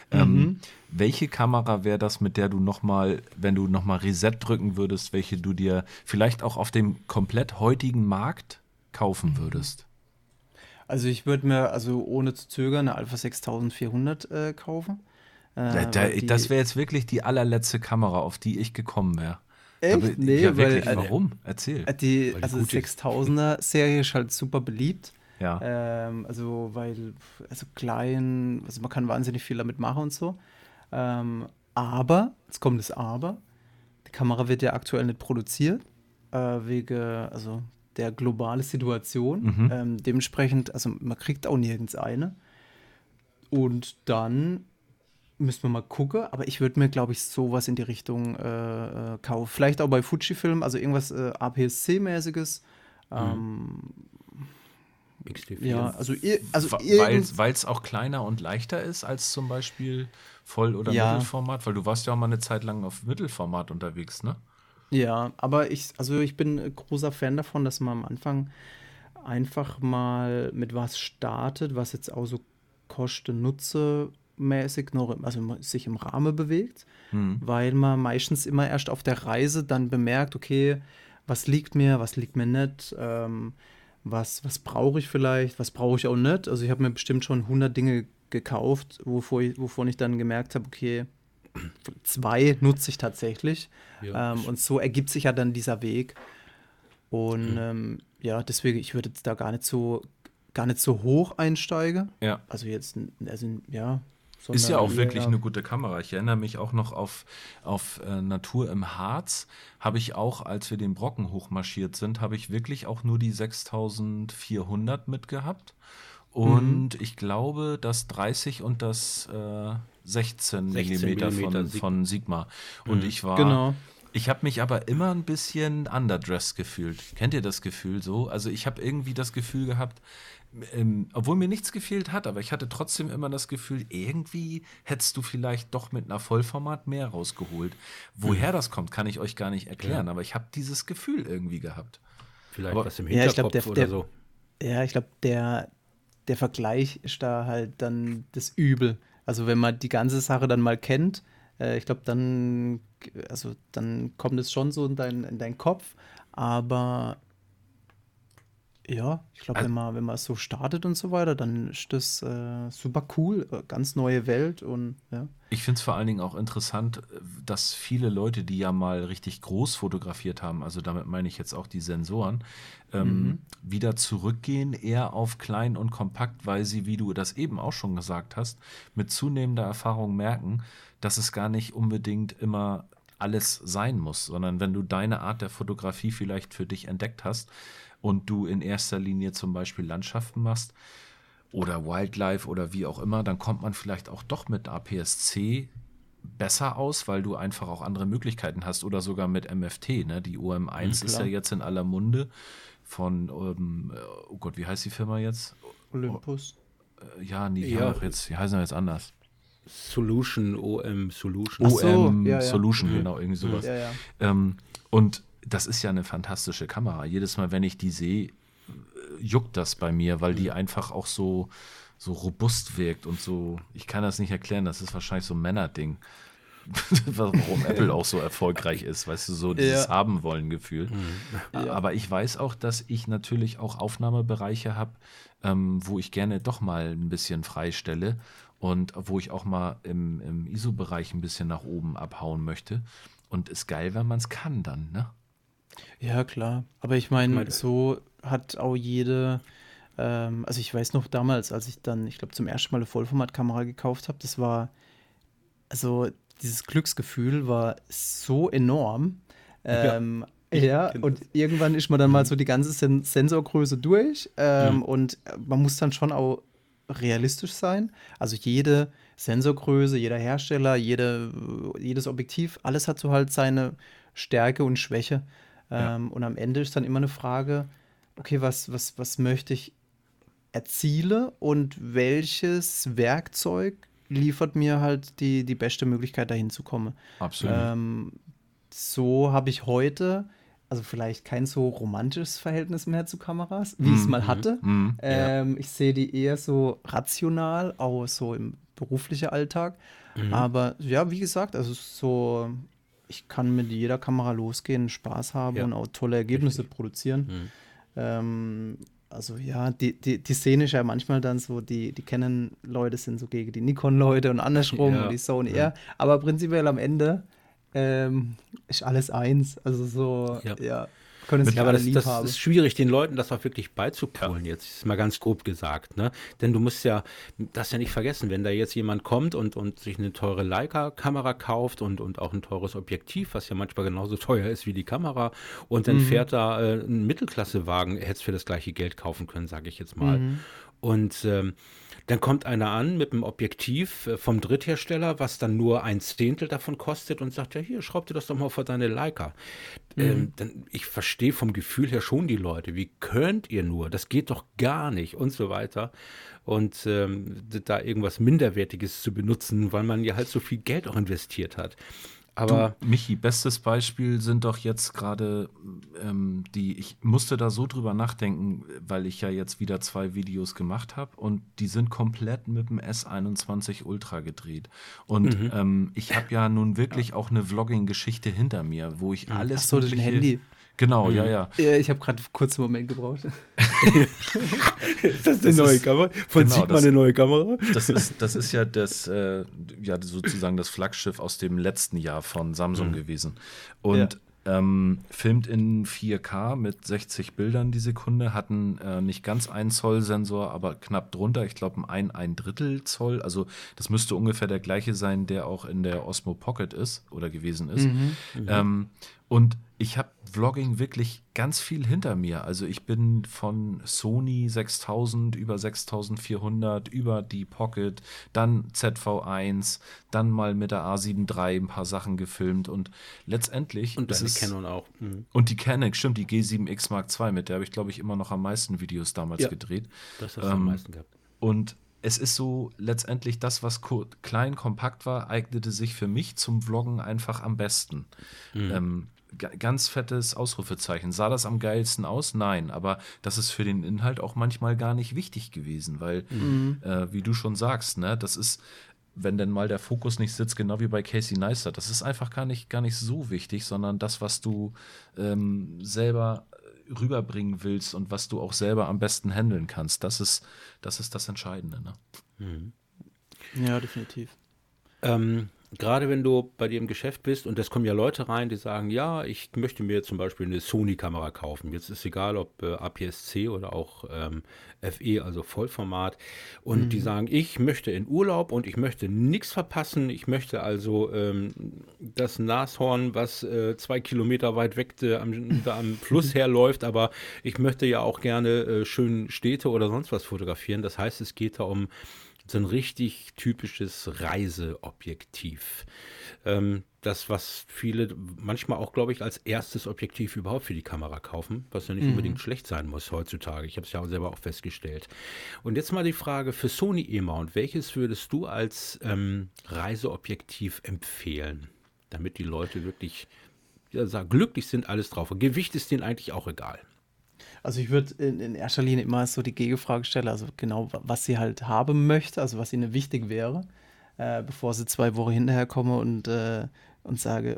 Welche Kamera wäre das, mit der du noch mal, wenn du noch mal Reset drücken würdest, welche du dir vielleicht auch auf dem komplett heutigen Markt kaufen würdest? Also ich würde mir, also ohne zu zögern, eine Alpha 6400 kaufen. Das wäre jetzt wirklich die allerletzte Kamera, auf die ich gekommen wäre. Echt? Nee, ja, wirklich, weil warum? Erzähl. also 6000er-Serie ist halt super beliebt. Ja. Also klein, also man kann wahnsinnig viel damit machen und so. Aber, jetzt kommt das Aber, die Kamera wird ja aktuell nicht produziert, wegen, also der globalen Situation. Dementsprechend, also man kriegt auch nirgends eine. Und dann müssen wir mal gucken, aber ich würde mir, glaube ich, sowas in die Richtung kaufen. Vielleicht auch bei Fujifilm, also irgendwas APS-C-mäßiges. XT4. Ja, Weil es auch kleiner und leichter ist als zum Beispiel Voll- oder Ja. Mittelformat, weil du warst ja auch mal eine Zeit lang auf Mittelformat unterwegs, ne? Ja, aber ich bin ein großer Fan davon, dass man am Anfang einfach mal mit was startet, was jetzt auch so Kosten-Nutze-mäßig noch, also sich im Rahmen bewegt, weil man meistens immer erst auf der Reise dann bemerkt, okay, was liegt mir nicht, was brauche ich vielleicht, was brauche ich auch nicht. Also ich habe mir bestimmt schon 100 Dinge gekauft, wovon ich dann gemerkt habe, okay, 2 nutze ich tatsächlich. Ja. Und so ergibt sich ja dann dieser Weg. Und ja, deswegen, ich würde jetzt da gar nicht so hoch einsteigen. Ja. Also jetzt, also ja. Ist ja sondern auch wirklich eher- eine gute Kamera. Ich erinnere mich auch noch auf Natur im Harz. Habe ich auch, als wir den Brocken hochmarschiert sind, habe ich wirklich auch nur die 6400 mitgehabt. Und ich glaube, das 30 und das 16 Millimeter von Sigma. Und Genau. ich habe mich aber immer ein bisschen underdressed gefühlt. Kennt ihr das Gefühl so? Also ich habe irgendwie das Gefühl gehabt, obwohl mir nichts gefehlt hat, aber ich hatte trotzdem immer das Gefühl, irgendwie hättest du vielleicht doch mit einer Vollformat mehr rausgeholt. Woher das kommt, kann ich euch gar nicht erklären, aber ich habe dieses Gefühl irgendwie gehabt. Vielleicht Aber- was im Ja, ich glaub, Hinterkopf der- oder so. Ja, ich glaube, der Vergleich ist da halt dann das Übel. Also wenn man die ganze Sache dann mal kennt, ich glaube, dann kommt es schon so in deinen Kopf. Aber ja, ich glaube, Also- wenn man so startet und so weiter, dann ist das super cool, ganz neue Welt und ja. Ich finde es vor allen Dingen auch interessant, dass viele Leute, die ja mal richtig groß fotografiert haben, also damit meine ich jetzt auch die Sensoren, wieder zurückgehen eher auf klein und kompakt, weil sie, wie du das eben auch schon gesagt hast, mit zunehmender Erfahrung merken, dass es gar nicht unbedingt immer alles sein muss, sondern wenn du deine Art der Fotografie vielleicht für dich entdeckt hast und du in erster Linie zum Beispiel Landschaften machst, oder Wildlife oder wie auch immer, dann kommt man vielleicht auch doch mit APS-C besser aus, weil du einfach auch andere Möglichkeiten hast oder sogar mit MFT. Ne? Die OM1 ist ja klar. jetzt in aller Munde von, oh Gott, wie heißt die Firma jetzt? Olympus. Ja, nee, die Ja. haben doch jetzt, die heißen doch jetzt anders. Solution, OM Solution. Ach so, OM ja, ja. Solution, genau, irgendwie sowas. Ja, ja. Und das ist ja eine fantastische Kamera. Jedes Mal, wenn ich die sehe, juckt das bei mir, weil die einfach auch so robust wirkt und so. Ich kann das nicht erklären, das ist wahrscheinlich so ein Männerding. Warum Apple auch so erfolgreich ist, weißt du, so dieses Ja. Haben-wollen-Gefühl. Ja. Aber ich weiß auch, dass ich natürlich auch Aufnahmebereiche habe, wo ich gerne doch mal ein bisschen freistelle und wo ich auch mal im ISO-Bereich ein bisschen nach oben abhauen möchte. Und ist geil, wenn man es kann dann, ne? Ja, klar. Aber ich meine, so hat auch also ich weiß noch damals, als ich dann, ich glaube, zum ersten Mal eine Vollformatkamera gekauft habe, das war, also dieses Glücksgefühl war so enorm. Ja, und irgendwann ist man dann mal so die ganze Sensorgröße durch und man muss dann schon auch realistisch sein. Also jede Sensorgröße, jeder Hersteller, jedes Objektiv, alles hat so halt seine Stärke und Schwäche. Und am Ende ist dann immer eine Frage, okay, was möchte ich erzielen und welches Werkzeug liefert mir halt die beste Möglichkeit, dahin zu kommen. Absolut. So habe ich heute, also vielleicht kein so romantisches Verhältnis mehr zu Kameras, wie ich es mal hatte. Ich sehe die eher so rational, auch so im beruflichen Alltag. Aber ja, wie gesagt, also so, ich kann mit jeder Kamera losgehen, Spaß haben Ja. und auch tolle Ergebnisse produzieren. Also ja, die Szene ist ja manchmal dann so, die Canon-Leute sind so gegen die Nikon-Leute und andersrum und die Sony eher. Aber prinzipiell am Ende ist alles eins. Also so, können sich aber alle das lieb haben. ist schwierig, den Leuten das auch wirklich beizupolen, jetzt ist mal ganz grob gesagt, ne? Denn du musst ja das ja nicht vergessen, wenn da jetzt jemand kommt und sich eine teure Leica-Kamera kauft und auch ein teures Objektiv, was ja manchmal genauso teuer ist wie die Kamera, und dann fährt da ein Mittelklassewagen, hätte es für das gleiche Geld kaufen können, sage ich jetzt mal. Und dann kommt einer an mit einem Objektiv vom Dritthersteller, was dann nur 1/10 davon kostet und sagt, ja hier, schraub dir das doch mal vor deine Leica. Ich verstehe vom Gefühl her schon die Leute. Wie könnt ihr nur? Das geht doch gar nicht und so weiter. Und da irgendwas Minderwertiges zu benutzen, weil man ja halt so viel Geld auch investiert hat. Aber Michi, bestes Beispiel sind doch jetzt gerade ich musste da so drüber nachdenken, weil ich ja jetzt wieder 2 Videos gemacht habe und die sind komplett mit dem S21 Ultra gedreht. Und ich habe ja nun wirklich auch eine Vlogging-Geschichte hinter mir, wo ich alles Ach so, das Handy. Genau, ja. Ich habe gerade kurz einen Moment gebraucht. ist das eine neue Kamera? Sieht man eine neue Kamera? Das ist ja sozusagen das Flaggschiff aus dem letzten Jahr von Samsung gewesen. Und filmt in 4K mit 60 Bildern die Sekunde, hatten nicht ganz 1 Zoll Sensor, aber knapp drunter, ich glaube ein Drittel Zoll. Also das müsste ungefähr der gleiche sein, der auch in der Osmo Pocket ist oder gewesen ist. Und ich habe Vlogging wirklich ganz viel hinter mir. Also ich bin von Sony 6000 über 6400 über die Pocket, dann ZV1, dann mal mit der A7 III ein paar Sachen gefilmt und letztendlich und deine Canon auch. Und die Canon, stimmt, die G7X Mark II, mit der habe ich, glaube ich, immer noch am meisten Videos damals gedreht. Das hast du am meisten gehabt. Und es ist so, letztendlich das, was klein, kompakt war, eignete sich für mich zum Vloggen einfach am besten. Ganz fettes Ausrufezeichen. Sah das am geilsten aus? Nein, aber das ist für den Inhalt auch manchmal gar nicht wichtig gewesen, weil, wie du schon sagst, ne, das ist, wenn denn mal der Fokus nicht sitzt, genau wie bei Casey Neistat, das ist einfach gar nicht so wichtig, sondern das, was du selber rüberbringen willst und was du auch selber am besten handeln kannst, das ist das Entscheidende. Ne? Ja, definitiv. Gerade wenn du bei dir im Geschäft bist und es kommen ja Leute rein, die sagen, ja, ich möchte mir zum Beispiel eine Sony-Kamera kaufen. Jetzt ist egal, ob APS-C oder auch FE, also Vollformat. Und die sagen, ich möchte in Urlaub und ich möchte nichts verpassen. Ich möchte also das Nashorn, was 2 Kilometer weit weg da am Fluss herläuft, aber ich möchte ja auch gerne schön Städte oder sonst was fotografieren. Das heißt, es geht da um so ein richtig typisches Reiseobjektiv. Das, was viele manchmal auch, glaube ich, als erstes Objektiv überhaupt für die Kamera kaufen, was ja nicht unbedingt schlecht sein muss heutzutage. Ich habe es ja auch selber auch festgestellt. Und jetzt mal die Frage für Sony E-Mount. Welches würdest du als Reiseobjektiv empfehlen, damit die Leute wirklich glücklich sind, alles drauf? Und Gewicht ist denen eigentlich auch egal. Also ich würde in erster Linie immer so die Gegenfrage stellen, also genau, was sie halt haben möchte, also was ihnen wichtig wäre, bevor sie 2 Wochen hinterher komme und sage,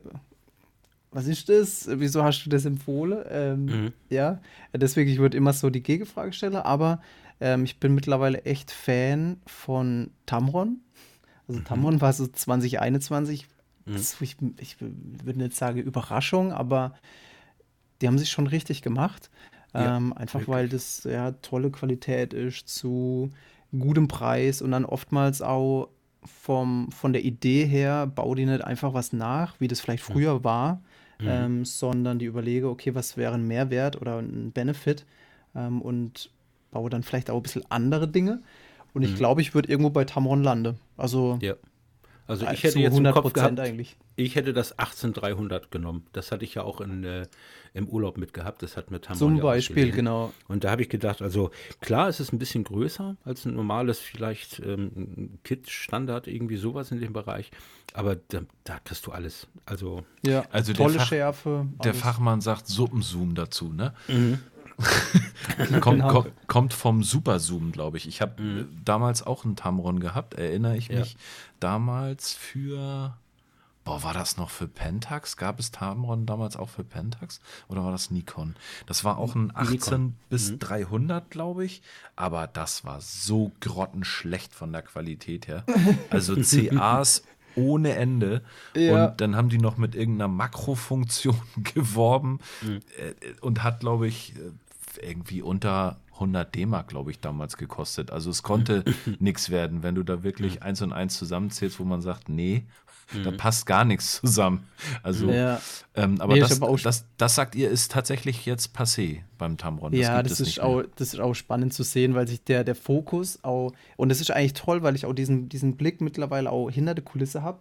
was ist das? Wieso hast du das empfohlen? Ja, deswegen, ich würde immer so die Gegenfrage stellen, aber ich bin mittlerweile echt Fan von Tamron. Also Tamron war so 2021, ich würde nicht sagen Überraschung, aber die haben sich schon richtig gemacht. Einfach wirklich. Weil das ja tolle Qualität ist, zu gutem Preis und dann oftmals auch von der Idee her, bau die nicht einfach was nach, wie das vielleicht früher war, sondern die überlege, okay, was wäre ein Mehrwert oder ein Benefit und baue dann vielleicht auch ein bisschen andere Dinge. Und ich glaube, ich würde irgendwo bei Tamron landen. Also ich hätte jetzt im Kopf gehabt, eigentlich. Ich hätte das 18300 genommen. Das hatte ich ja auch im Urlaub mitgehabt. Das hat mir Tamron zum Beispiel, genau. Und da habe ich gedacht, also klar, es ist ein bisschen größer als ein normales, vielleicht Kit-Standard, irgendwie sowas in dem Bereich. Aber da kriegst du alles. Also tolle Schärfe. Der Fachmann sagt Suppenzoom dazu, ne? Kommt vom Superzoom, glaube ich. Ich habe damals auch einen Tamron gehabt, erinnere ich mich. Damals für Boah, war das noch für Pentax? Gab es Tamron damals auch für Pentax? Oder war das Nikon? Das war auch ein 18 bis 300, glaube ich. Aber das war so grottenschlecht von der Qualität her. Also CAs ohne Ende. Ja. Und dann haben die noch mit irgendeiner Makrofunktion geworben und hat, glaube ich, irgendwie unter 100 D-Mark, glaube ich, damals gekostet. Also es konnte nichts werden, wenn du da wirklich 1 und 1 zusammenzählst, wo man sagt, nee, da passt gar nichts zusammen. Also, Ja. aber Nee, das sagt ihr, ist tatsächlich jetzt passé beim Tamron. Ja, gibt das es ist nicht mehr. das ist auch spannend zu sehen, weil sich der Fokus auch, und das ist eigentlich toll, weil ich auch diesen Blick mittlerweile auch hinter der Kulisse habe,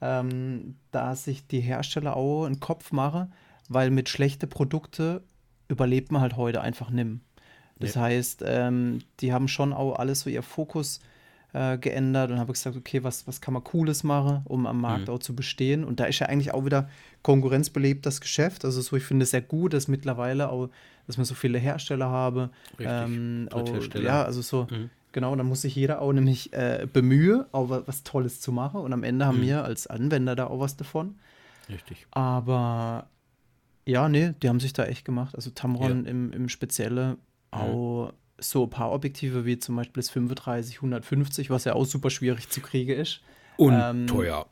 da sich die Hersteller auch einen Kopf machen, weil mit schlechten Produkten überlebt man halt heute einfach nimmer. Das heißt, die haben schon auch alles so ihr Fokus geändert und habe gesagt, okay, was kann man Cooles machen, um am Markt auch zu bestehen. Und da ist ja eigentlich auch wieder konkurrenzbelebt das Geschäft. Also so, ich finde es sehr gut, dass mittlerweile auch, dass man so viele Hersteller habe. Richtig, Auch, Dritthersteller. ja, also so, genau, dann muss sich jeder auch nämlich bemühen, auch was Tolles zu machen. Und am Ende haben wir als Anwender da auch was davon. Richtig. Aber ja, nee, die haben sich da echt gemacht. Also Tamron im Spezielle auch so ein paar Objektive wie zum Beispiel das 35, 150, was ja auch super schwierig zu kriegen ist. Und teuer.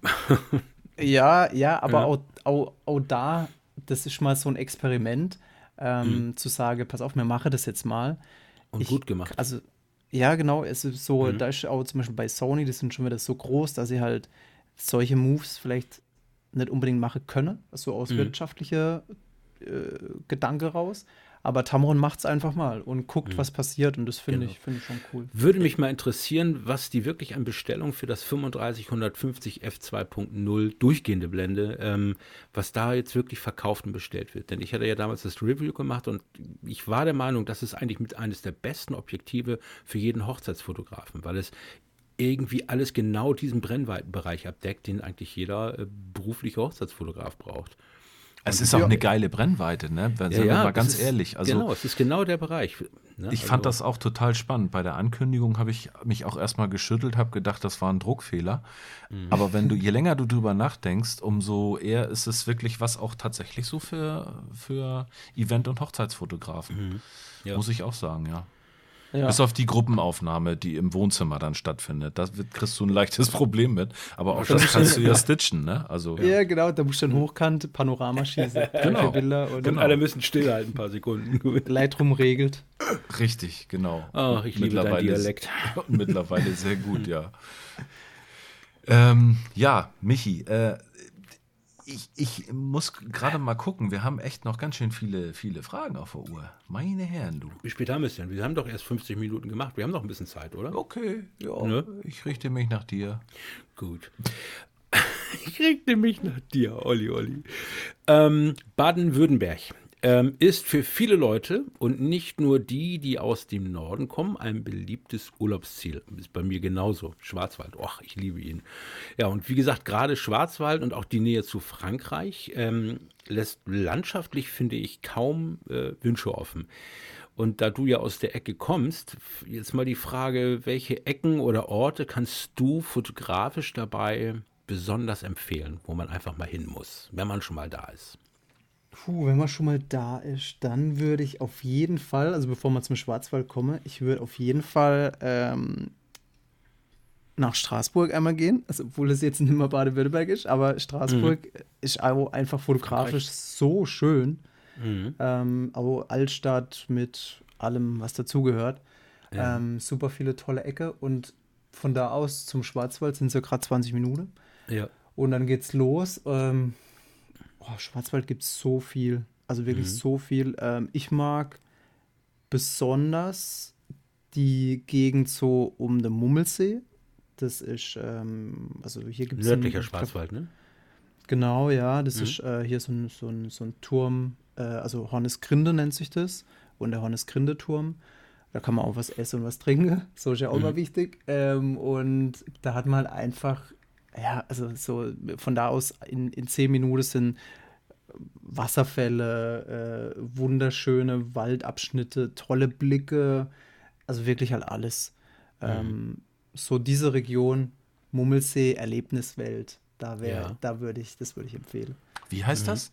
Ja, aber Ja. auch da, das ist mal so ein Experiment, zu sagen, pass auf, wir machen das jetzt mal. Und gut gemacht. Also, ja, genau, es ist so, da ist auch zum Beispiel bei Sony, die sind schon wieder so groß, dass sie halt solche Moves vielleicht nicht unbedingt machen können, so aus wirtschaftlicher Gedanke raus. Aber Tamron macht es einfach mal und guckt, was passiert. Und das finde ich schon cool. Würde mich mal interessieren, was die wirklich an Bestellung für das 3550 f2.0 durchgehende Blende, was da jetzt wirklich verkauft und bestellt wird. Denn ich hatte ja damals das Review gemacht und ich war der Meinung, das ist eigentlich mit eines der besten Objektive für jeden Hochzeitsfotografen, weil es irgendwie alles genau diesen Brennweitenbereich abdeckt, den eigentlich jeder berufliche Hochzeitsfotograf braucht. Es ist auch eine geile Brennweite, ne? Sind wir mal ganz ehrlich. Also, genau, es ist genau der Bereich. Ne? ich fand das auch total spannend. Bei der Ankündigung habe ich mich auch erstmal geschüttelt, habe gedacht, das war ein Druckfehler. Aber je länger du drüber nachdenkst, umso eher ist es wirklich was auch tatsächlich so für Event- und Hochzeitsfotografen. Ja. Muss ich auch sagen, ja. Ja. Bis auf die Gruppenaufnahme, die im Wohnzimmer dann stattfindet. Da kriegst du ein leichtes Problem mit. Aber auch das kannst du ja stitchen, ne? Also, Ja, genau, da musst du dann hochkant Panorama schießen. Genau. Bilder und Und alle müssen stillhalten, ein paar Sekunden. Gut. Lightroom regelt. richtig, genau. Ach, ich liebe deinen Dialekt. Mittlerweile sehr gut, ja. Ja, Michi, ich muss gerade mal gucken. Wir haben echt noch ganz schön viele Fragen auf der Uhr. Meine Herren, du. Wie spät haben wir es denn? Wir haben doch erst 50 Minuten gemacht. Wir haben noch ein bisschen Zeit, oder? Okay, ja, Ne? ich richte mich nach dir. Gut. Ich richte mich nach dir, Olli. Baden-Württemberg ist für viele Leute und nicht nur die aus dem Norden kommen, ein beliebtes Urlaubsziel. Ist bei mir genauso. Schwarzwald, och, ich liebe ihn. Ja, und wie gesagt, gerade Schwarzwald und auch die Nähe zu Frankreich lässt landschaftlich, finde ich, kaum Wünsche offen. Und da du ja aus der Ecke kommst, jetzt mal die Frage, welche Ecken oder Orte kannst du fotografisch dabei besonders empfehlen, wo man einfach mal hin muss, wenn man schon mal da ist? Puh, wenn man schon mal da ist, dann würde ich auf jeden Fall, also bevor man zum Schwarzwald komme, ich würde auf jeden Fall nach Straßburg einmal gehen, also obwohl es jetzt nicht mehr Baden-Württemberg ist, aber Straßburg ist auch einfach fotografisch so schön. Auch Altstadt mit allem, was dazugehört. Super viele tolle Ecke und von da aus zum Schwarzwald sind es ja gerade 20 Minuten. Ja. Und dann geht's los. Schwarzwald gibt es so viel. Also wirklich so viel. Ich mag besonders die Gegend so um den Mummelsee. Das ist, also hier gibt es. Nördlicher Schwarzwald, ne? Genau, ja. Das ist hier so ein Turm, also Hornesgrinde nennt sich das. Und der Hornesgrinde-Turm. Da kann man auch was essen und was trinken. So ist ja auch mal wichtig. Und da hat man halt einfach, ja, also so von da aus in 10 Minuten sind Wasserfälle, wunderschöne Waldabschnitte, tolle Blicke, also wirklich halt alles. So diese Region, Mummelsee, Erlebniswelt, Ja. Das würde ich empfehlen. Wie heißt das?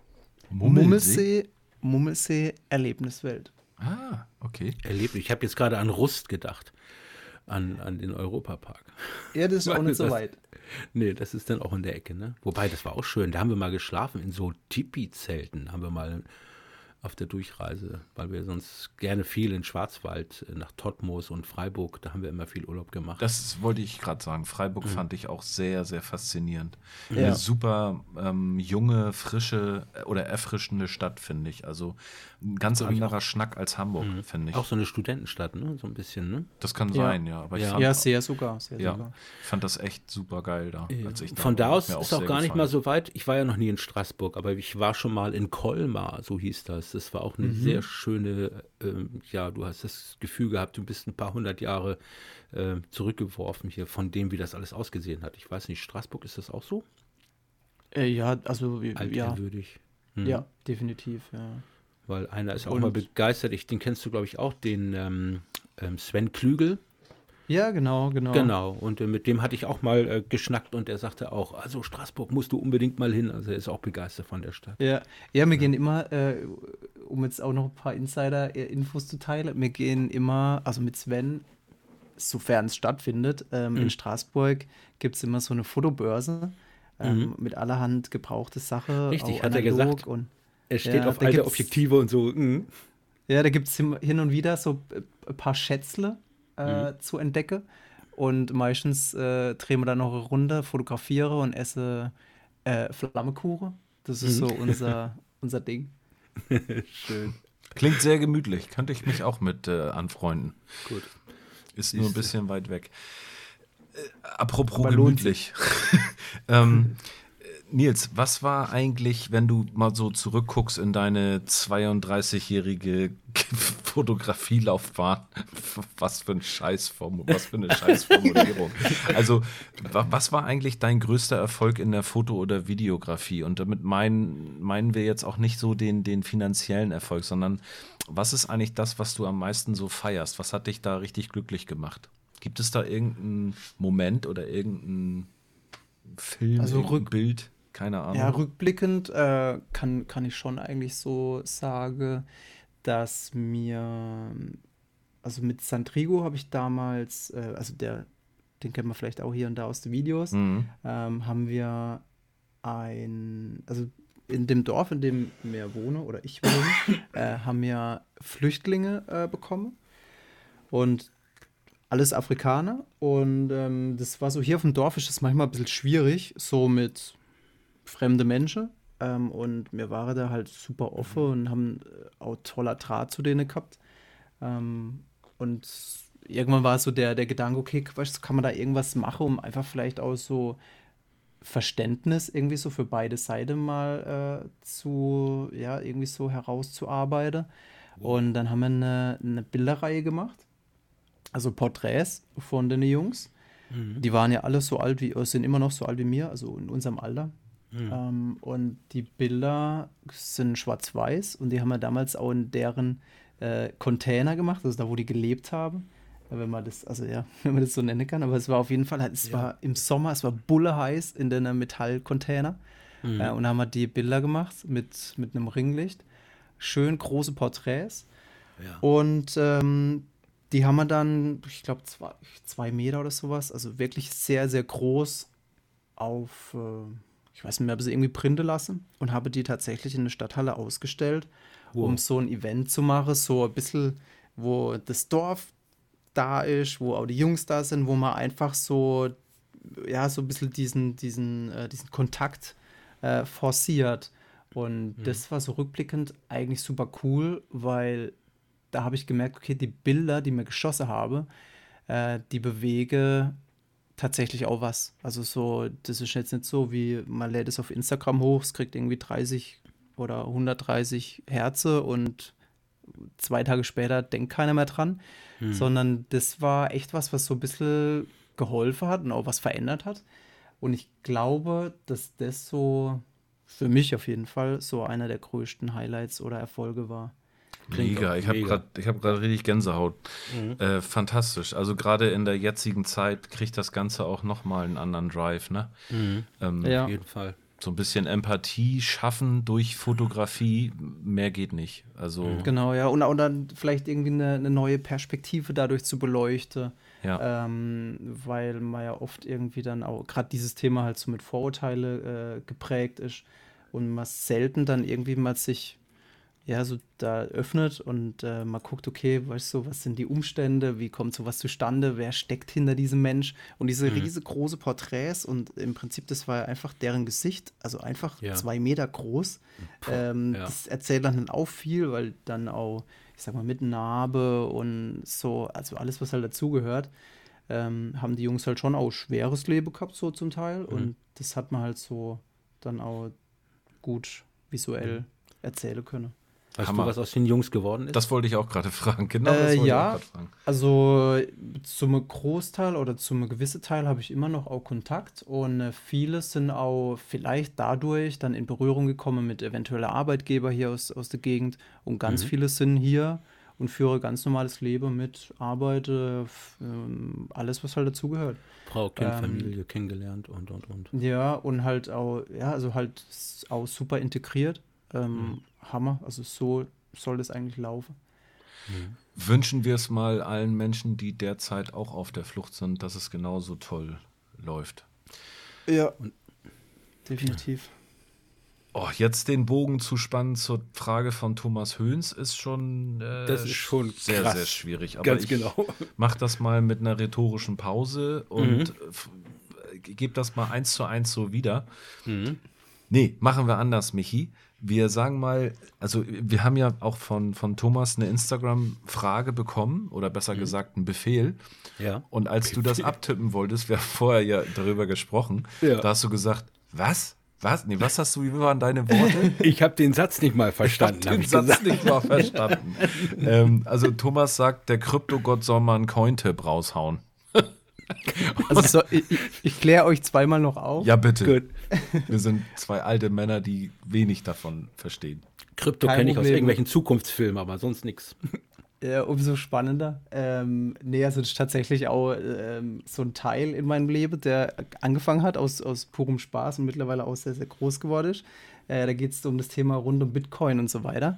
Mummelsee Erlebniswelt. Ah, okay. Erlebt. Ich habe jetzt gerade an Rust gedacht, an den Europapark. Ja, das ist auch nicht so Das- weit. Nee, das ist dann auch in der Ecke, ne? Wobei, das war auch schön. Da haben wir mal geschlafen in so Tipi-Zelten, haben wir mal auf der Durchreise, weil wir sonst gerne viel in Schwarzwald, nach Todtmoos und Freiburg, da haben wir immer viel Urlaub gemacht. Das wollte ich gerade sagen. Freiburg fand ich auch sehr, sehr faszinierend. Ja. Eine super junge, frische oder erfrischende Stadt, finde ich. Also ein ganz anderer Schnack als Hamburg, finde ich. Auch so eine Studentenstadt, ne? So ein bisschen, ne? Das kann Ja. sein, ja. Aber ich Ja. fand, Ja, sehr sogar. ja, ich fand das echt super geil da. Als ich da Von da war. aus Hat mir ist auch sehr gar nicht gefallen. mal so weit. Ich war ja noch nie in Straßburg, aber ich war schon mal in Colmar, so hieß das. Das war auch eine sehr schöne, ja, du hast das Gefühl gehabt, du bist ein paar hundert Jahre zurückgeworfen hier von dem, wie das alles ausgesehen hat. Ich weiß nicht, Straßburg, ist das auch so? Ja, also ja, Altehrwürdig. ja, definitiv, ja. Weil einer ist auch Und- mal begeistert. Den kennst du, glaube ich, auch, den Sven Klügel. Ja, genau. Genau, und mit dem hatte ich auch mal geschnackt und er sagte auch, also Straßburg musst du unbedingt mal hin. Also er ist auch begeistert von der Stadt. Ja, ja, wir gehen immer, um jetzt auch noch ein paar Insider-Infos zu teilen, wir gehen immer, also mit Sven, sofern es stattfindet, in Straßburg gibt es immer so eine Fotobörse mit allerhand gebrauchte Sache. Richtig, auch hat er analog gesagt. Und, Er steht Ja, auf da alte gibt's- Objektive und so. ja, da gibt es hin und wieder so ein paar Schätzle zu entdecken. Und meistens drehen wir dann noch eine Runde, fotografiere und esse Flammekuchen. Das ist so unser Ding. Schön. Klingt sehr gemütlich. Könnte ich mich auch mit anfreunden. Gut. Ist nur ein bisschen weit weg. Apropos Aber lohnt gemütlich. Nils, was war eigentlich, wenn du mal so zurückguckst in deine 32-jährige Fotografielaufbahn, was für eine Scheißformulierung. Also, was war eigentlich dein größter Erfolg in der Foto- oder Videografie? Und damit meinen wir jetzt auch nicht so den finanziellen Erfolg, sondern was ist eigentlich das, was du am meisten so feierst? Was hat dich da richtig glücklich gemacht? Gibt es da irgendeinen Moment oder irgendeinen Film, Also irgendein Bild? Keine Ahnung. Ja, rückblickend kann ich schon eigentlich so sagen, dass also mit Santrigo habe ich damals, also den kennen wir vielleicht auch hier und da aus den Videos, haben wir also in dem Dorf, in dem wir wohnen oder ich wohne, haben wir Flüchtlinge bekommen und alles Afrikaner und das war so, hier auf dem Dorf ist es manchmal ein bisschen schwierig, so mit fremde Menschen und wir waren da halt super offen und haben auch toller Draht zu denen gehabt und irgendwann war so der Gedanke, okay, weißt du, kann man da irgendwas machen, um einfach vielleicht auch so Verständnis irgendwie so für beide Seiten mal irgendwie so herauszuarbeiten. Und dann haben wir eine Bilderreihe gemacht, also Porträts von den Jungs. Die waren ja alle so alt sind immer noch so alt wie mir, also in unserem Alter. Und die Bilder sind schwarz-weiß und die haben wir damals auch in deren Container gemacht, also da, wo die gelebt haben. Wenn man das so nennen kann. Aber es war auf jeden Fall, es war im Sommer, es war bulleheiß in den Metallcontainer. Und da haben wir die Bilder gemacht mit einem Ringlicht. Schön große Porträts. Ja. Und die haben wir dann, ich glaube, 2 Meter oder sowas, also wirklich sehr, sehr groß auf, ich weiß nicht mehr, habe sie irgendwie printen lassen und habe die tatsächlich in der Stadthalle ausgestellt, um so ein Event zu machen, so ein bisschen, wo das Dorf da ist, wo auch die Jungs da sind, wo man einfach so, ja, so ein bisschen diesen Kontakt forciert. Und das war so rückblickend eigentlich super cool, weil da habe ich gemerkt, okay, die Bilder, die mir geschossen habe, die bewege tatsächlich auch was. Also so, das ist jetzt nicht so, wie man lädt es auf Instagram hoch, es kriegt irgendwie 30 oder 130 Herze und 2 Tage später denkt keiner mehr dran, sondern das war echt was so ein bisschen geholfen hat und auch was verändert hat. Und ich glaube, dass das so für mich auf jeden Fall so einer der größten Highlights oder Erfolge war. Mega, ich habe gerade richtig Gänsehaut. Fantastisch. Also gerade in der jetzigen Zeit kriegt das Ganze auch nochmal einen anderen Drive, ne? Ja. Auf jeden Fall. So ein bisschen Empathie schaffen durch Fotografie, mehr geht nicht. Also Genau, ja. Und dann vielleicht irgendwie eine neue Perspektive dadurch zu beleuchten. ja, Weil man ja oft irgendwie dann auch, gerade dieses Thema halt so mit Vorurteile geprägt ist und man selten dann irgendwie mal sich ja so da öffnet und man guckt, okay, weißt du, was sind die Umstände, wie kommt sowas zustande, wer steckt hinter diesem Mensch und diese riesengroße Porträts und im Prinzip, das war ja einfach deren Gesicht, also einfach Ja. 2 Meter groß. Ja. Das erzählt dann auch viel, weil dann auch, ich sag mal, mit Narbe und so, also alles, was halt dazugehört, haben die Jungs halt schon auch schweres Leben gehabt, so zum Teil. Und das hat man halt so dann auch gut visuell erzählen können. Weißt Hammer. du, was aus den Jungs geworden ist? das wollte ich auch gerade fragen. Genau, das wollte ich auch Ja, gerade fragen. also zum Großteil oder zum gewissen Teil habe ich immer noch auch Kontakt und viele sind auch vielleicht dadurch dann in Berührung gekommen mit eventuellen Arbeitgeber hier aus der Gegend und ganz viele sind hier und führen ganz normales Leben mit Arbeit, alles, was halt dazugehört. Frau, Kind, Familie kennengelernt und. Ja, und halt auch, ja, also halt auch super integriert. Hammer, also so soll das eigentlich laufen. Wünschen wir es mal allen Menschen, die derzeit auch auf der Flucht sind, dass es genauso toll läuft. Ja, definitiv. Oh, jetzt den Bogen zu spannen zur Frage von Thomas Höhns ist schon, Das ist schon sehr, krass. sehr schwierig. Aber Ganz ich genau. mach das mal mit einer rhetorischen Pause und gebe das mal 1:1 so wieder. Nee, machen wir anders, Michi. Wir sagen mal, also wir haben ja auch von Thomas eine Instagram-Frage bekommen oder besser gesagt einen Befehl. Ja. Und als du das abtippen wolltest, wir haben vorher ja darüber gesprochen, Ja. da hast du gesagt, was? Was? Nee, was hast du, wie waren deine Worte? Ich habe den Satz nicht mal verstanden. hab Den ich Satz gesagt. nicht mal verstanden. Also Thomas sagt, der Kryptogott soll mal einen Coin-Tipp raushauen. Also ich kläre euch zweimal noch auf. Ja, bitte. Gut. Wir sind 2 alte Männer, die wenig davon verstehen. Krypto Kein kenne ich aus Problem. irgendwelchen Zukunftsfilmen, aber sonst nichts. Umso spannender. Nee, also das ist tatsächlich auch so ein Teil in meinem Leben, der angefangen hat aus purem Spaß und mittlerweile auch sehr, sehr groß geworden ist. Da geht es um das Thema rund um Bitcoin und so weiter.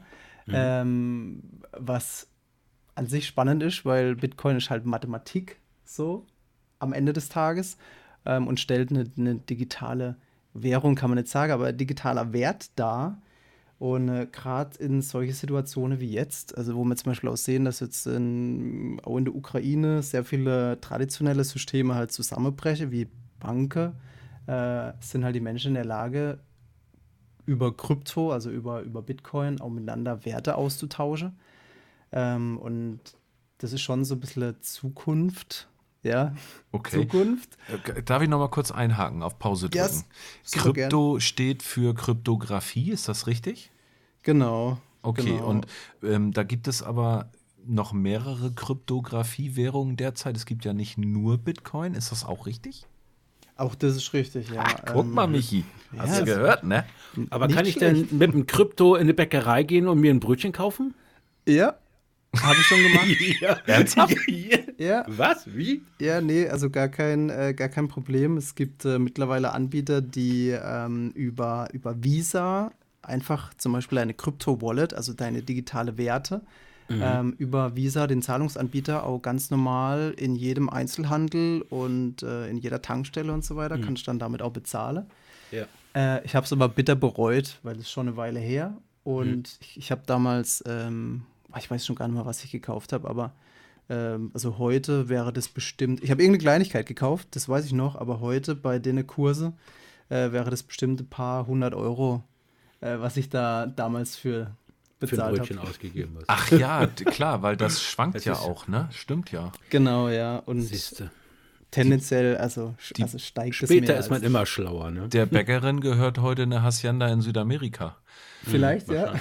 Was an sich spannend ist, weil Bitcoin ist halt Mathematik so am Ende des Tages und stellt eine digitale Währung, kann man nicht sagen, aber digitaler Wert dar. Und gerade in solche Situationen wie jetzt, also wo wir zum Beispiel auch sehen, dass jetzt auch in der Ukraine sehr viele traditionelle Systeme halt zusammenbrechen, wie Banken, sind halt die Menschen in der Lage, über Krypto, also über Bitcoin, auch miteinander Werte auszutauschen. Und das ist schon so ein bisschen Zukunft. Ja, Okay. Zukunft. Darf ich noch mal kurz einhaken, auf Pause drücken? Yes, super Krypto steht für Kryptographie, ist das richtig? Genau. Okay, genau. und da gibt es aber noch mehrere Kryptographie-Währungen derzeit. Es gibt ja nicht nur Bitcoin, ist das auch richtig? Auch das ist richtig, ja. Guck mal, Michi, hast du ja, gehört, ne? Aber Nicht kann ich schlecht. denn mit dem Krypto in eine Bäckerei gehen und mir ein Brötchen kaufen? Ja, habe ich schon gemacht. Ja. Ernsthaft? Ja, Was? Wie? ja, nee, also gar kein Problem. Es gibt mittlerweile Anbieter, die über Visa einfach zum Beispiel eine Krypto-Wallet, also deine digitale Werte, über Visa, den Zahlungsanbieter, auch ganz normal in jedem Einzelhandel und in jeder Tankstelle und so weiter, kannst dann damit auch bezahlen. Ja. Ich habe es aber bitter bereut, weil es schon eine Weile her und ich habe damals, ich weiß schon gar nicht mehr, was ich gekauft habe, aber also heute wäre das bestimmt, ich habe irgendeine Kleinigkeit gekauft, das weiß ich noch, aber heute bei den Kurse wäre das bestimmt ein paar 100 Euro, was ich da damals für Für ein bezahlt Brötchen habe. ausgegeben hast. Ach ja, klar, weil das schwankt Das ja ist- auch, ne? Stimmt ja. Genau, ja. Und Siehste. tendenziell, also steigt es mehr. Später ist man als- immer schlauer, ne? Der Bäckerin gehört heute eine Hacienda in Südamerika. Vielleicht, ja.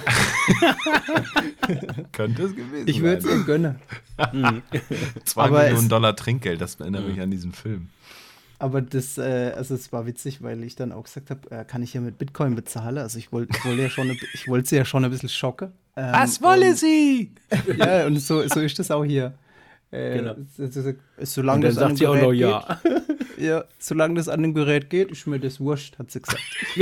Könnte es gewesen Ich würde es ihr gönnen. 2 aber Millionen es- Dollar Trinkgeld, das erinnert mich an diesen Film. Aber das, also es war witzig, weil ich dann auch gesagt habe, kann ich hier mit Bitcoin bezahlen? Also ich wollte sie ja schon ein bisschen schocken. Was wolle sie? Ja, und so ist das auch hier. Genau. Solange Und dann das an sagt sie auch dem noch Gerät ja. geht, ja, solange das an dem Gerät geht, ist mir das wurscht, hat sie gesagt.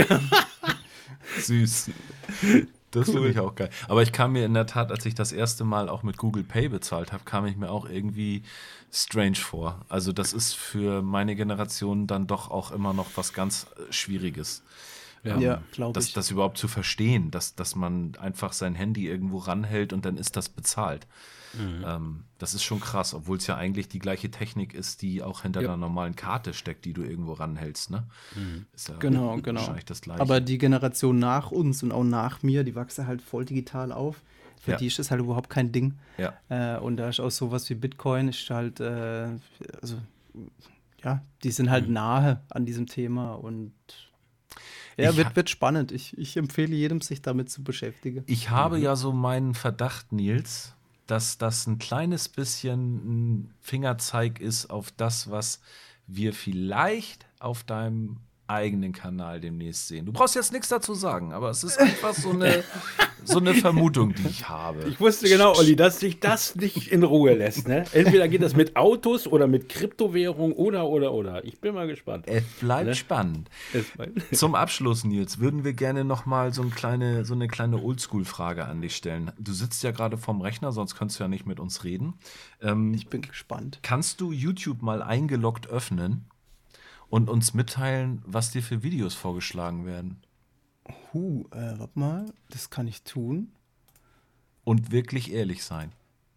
Süß. Das finde ich auch geil. Aber ich kam mir in der Tat, als ich das erste Mal auch mit Google Pay bezahlt habe, kam ich mir auch irgendwie strange vor. Also das ist für meine Generation dann doch auch immer noch was ganz Schwieriges. Ja, glaube ich. Das überhaupt zu verstehen, dass man einfach sein Handy irgendwo ranhält und dann ist das bezahlt. Das ist schon krass, obwohl es ja eigentlich die gleiche Technik ist, die auch hinter einer normalen Karte steckt, die du irgendwo ranhältst. Ne? Ist ja Genau. wahrscheinlich das Gleiche. Aber die Generation nach uns und auch nach mir, die wachsen halt voll digital auf. Für die ist das halt überhaupt kein Ding. Ja. Und da ist auch sowas wie Bitcoin, ist halt, also, ja, die sind halt nahe an diesem Thema und ja, wird spannend. Ich empfehle jedem, sich damit zu beschäftigen. Ich habe ja so meinen Verdacht, Nils, dass das ein kleines bisschen ein Fingerzeig ist auf das, was wir vielleicht auf deinem eigenen Kanal demnächst sehen. Du brauchst jetzt nichts dazu sagen, aber es ist einfach so eine Vermutung, die ich habe. Ich wusste genau, Olli, dass sich das nicht in Ruhe lässt. Ne? Entweder geht das mit Autos oder mit Kryptowährung oder. Ich bin mal gespannt. Es bleibt spannend. Zum Abschluss, Nils, würden wir gerne noch mal so eine kleine Oldschool-Frage an dich stellen. Du sitzt ja gerade vorm Rechner, sonst könntest du ja nicht mit uns reden. Ich bin gespannt. Kannst du YouTube mal eingeloggt öffnen und uns mitteilen, was dir für Videos vorgeschlagen werden? Warte mal, das kann ich tun. Und wirklich ehrlich sein.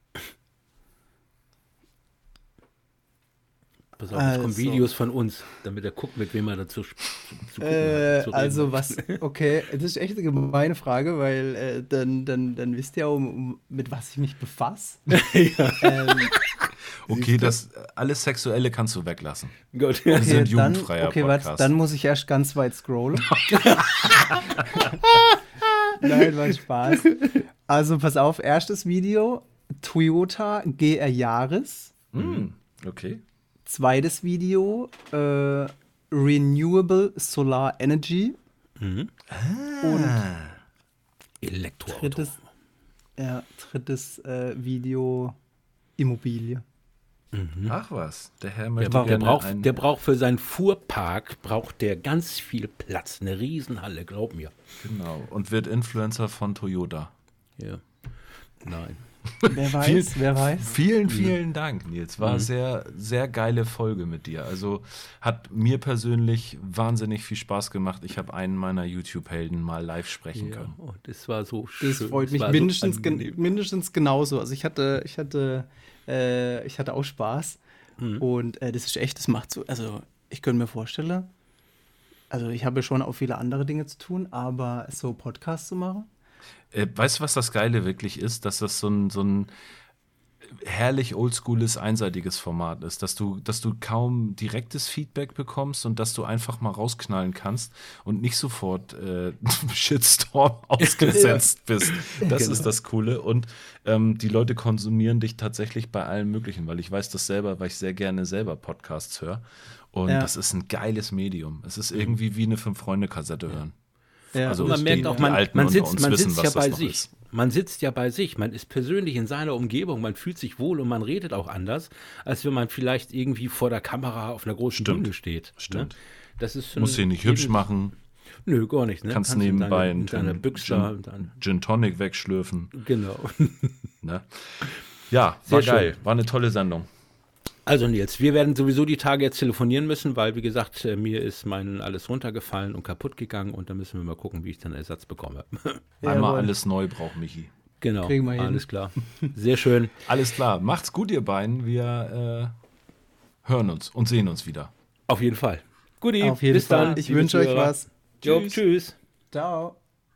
Pass auf, es kommen Videos von uns, damit er guckt, mit wem er dazu zu reden also hat. was, okay, das ist echt eine gemeine Frage, weil dann wisst ihr auch, mit was ich mich befasse. Okay, das alles Sexuelle kannst du weglassen. Gut. Wir sind jugendfreier Podcast. Dann muss ich erst ganz weit scrollen. Nein, war Spaß. Also pass auf, erstes Video, Toyota GR Yaris. Okay. Zweites Video, Renewable Solar Energy. Und Elektroauto. drittes Video, Immobilie. Ach was, der Herr Der, möchte braucht, der braucht für seinen Fuhrpark braucht der ganz viel Platz, eine Riesenhalle, glaub mir. Genau, und wird Influencer von Toyota. Ja. Nein. Wer weiß. Vielen Dank, Nils. War sehr, sehr geile Folge mit dir. Also hat mir persönlich wahnsinnig viel Spaß gemacht. Ich habe einen meiner YouTube-Helden mal live sprechen können. Und es war so schön. Das freut mich war mindestens genauso. Also ich hatte auch Spaß. Und das ist echt, das macht so, also ich könnte mir vorstellen, also ich habe schon auch viele andere Dinge zu tun, aber so Podcasts zu machen. Weißt du, was das Geile wirklich ist? Dass das so ein herrlich oldschooles, einseitiges Format ist, dass du kaum direktes Feedback bekommst und dass du einfach mal rausknallen kannst und nicht sofort Shitstorm ausgesetzt bist. Das ist das Coole. Und die Leute konsumieren dich tatsächlich bei allem Möglichen, weil ich weiß das selber, weil ich sehr gerne selber Podcasts höre. Und das ist ein geiles Medium. Es ist irgendwie wie eine 5-Freunde-Kassette hören. Ja. Also man merkt auch, man sitzt ja bei sich. Ist. Man sitzt ja bei sich, man ist persönlich in seiner Umgebung, man fühlt sich wohl und man redet auch anders, als wenn man vielleicht irgendwie vor der Kamera auf einer großen Bühne steht. Stimmt. Ne? Das ist Musst du nicht hübsch machen. Nö, gar nicht. Ne? Kannst nebenbei in deiner Büchse Gin Tonic wegschlürfen. Genau. Ne? Ja, war geil. War eine tolle Sendung. Also Nils, wir werden sowieso die Tage jetzt telefonieren müssen, weil, wie gesagt, mir ist mein alles runtergefallen und kaputt gegangen und da müssen wir mal gucken, wie ich dann Ersatz bekomme. Einmal alles neu braucht Michi. Genau, Kriegen wir hin. alles klar. Sehr schön. Alles klar. Macht's gut, ihr beiden. Wir hören uns und sehen uns wieder. Auf jeden Fall. Guti, Auf jeden bis Fall. dann. Ich wünsche euch was. Jo, tschüss. Ciao.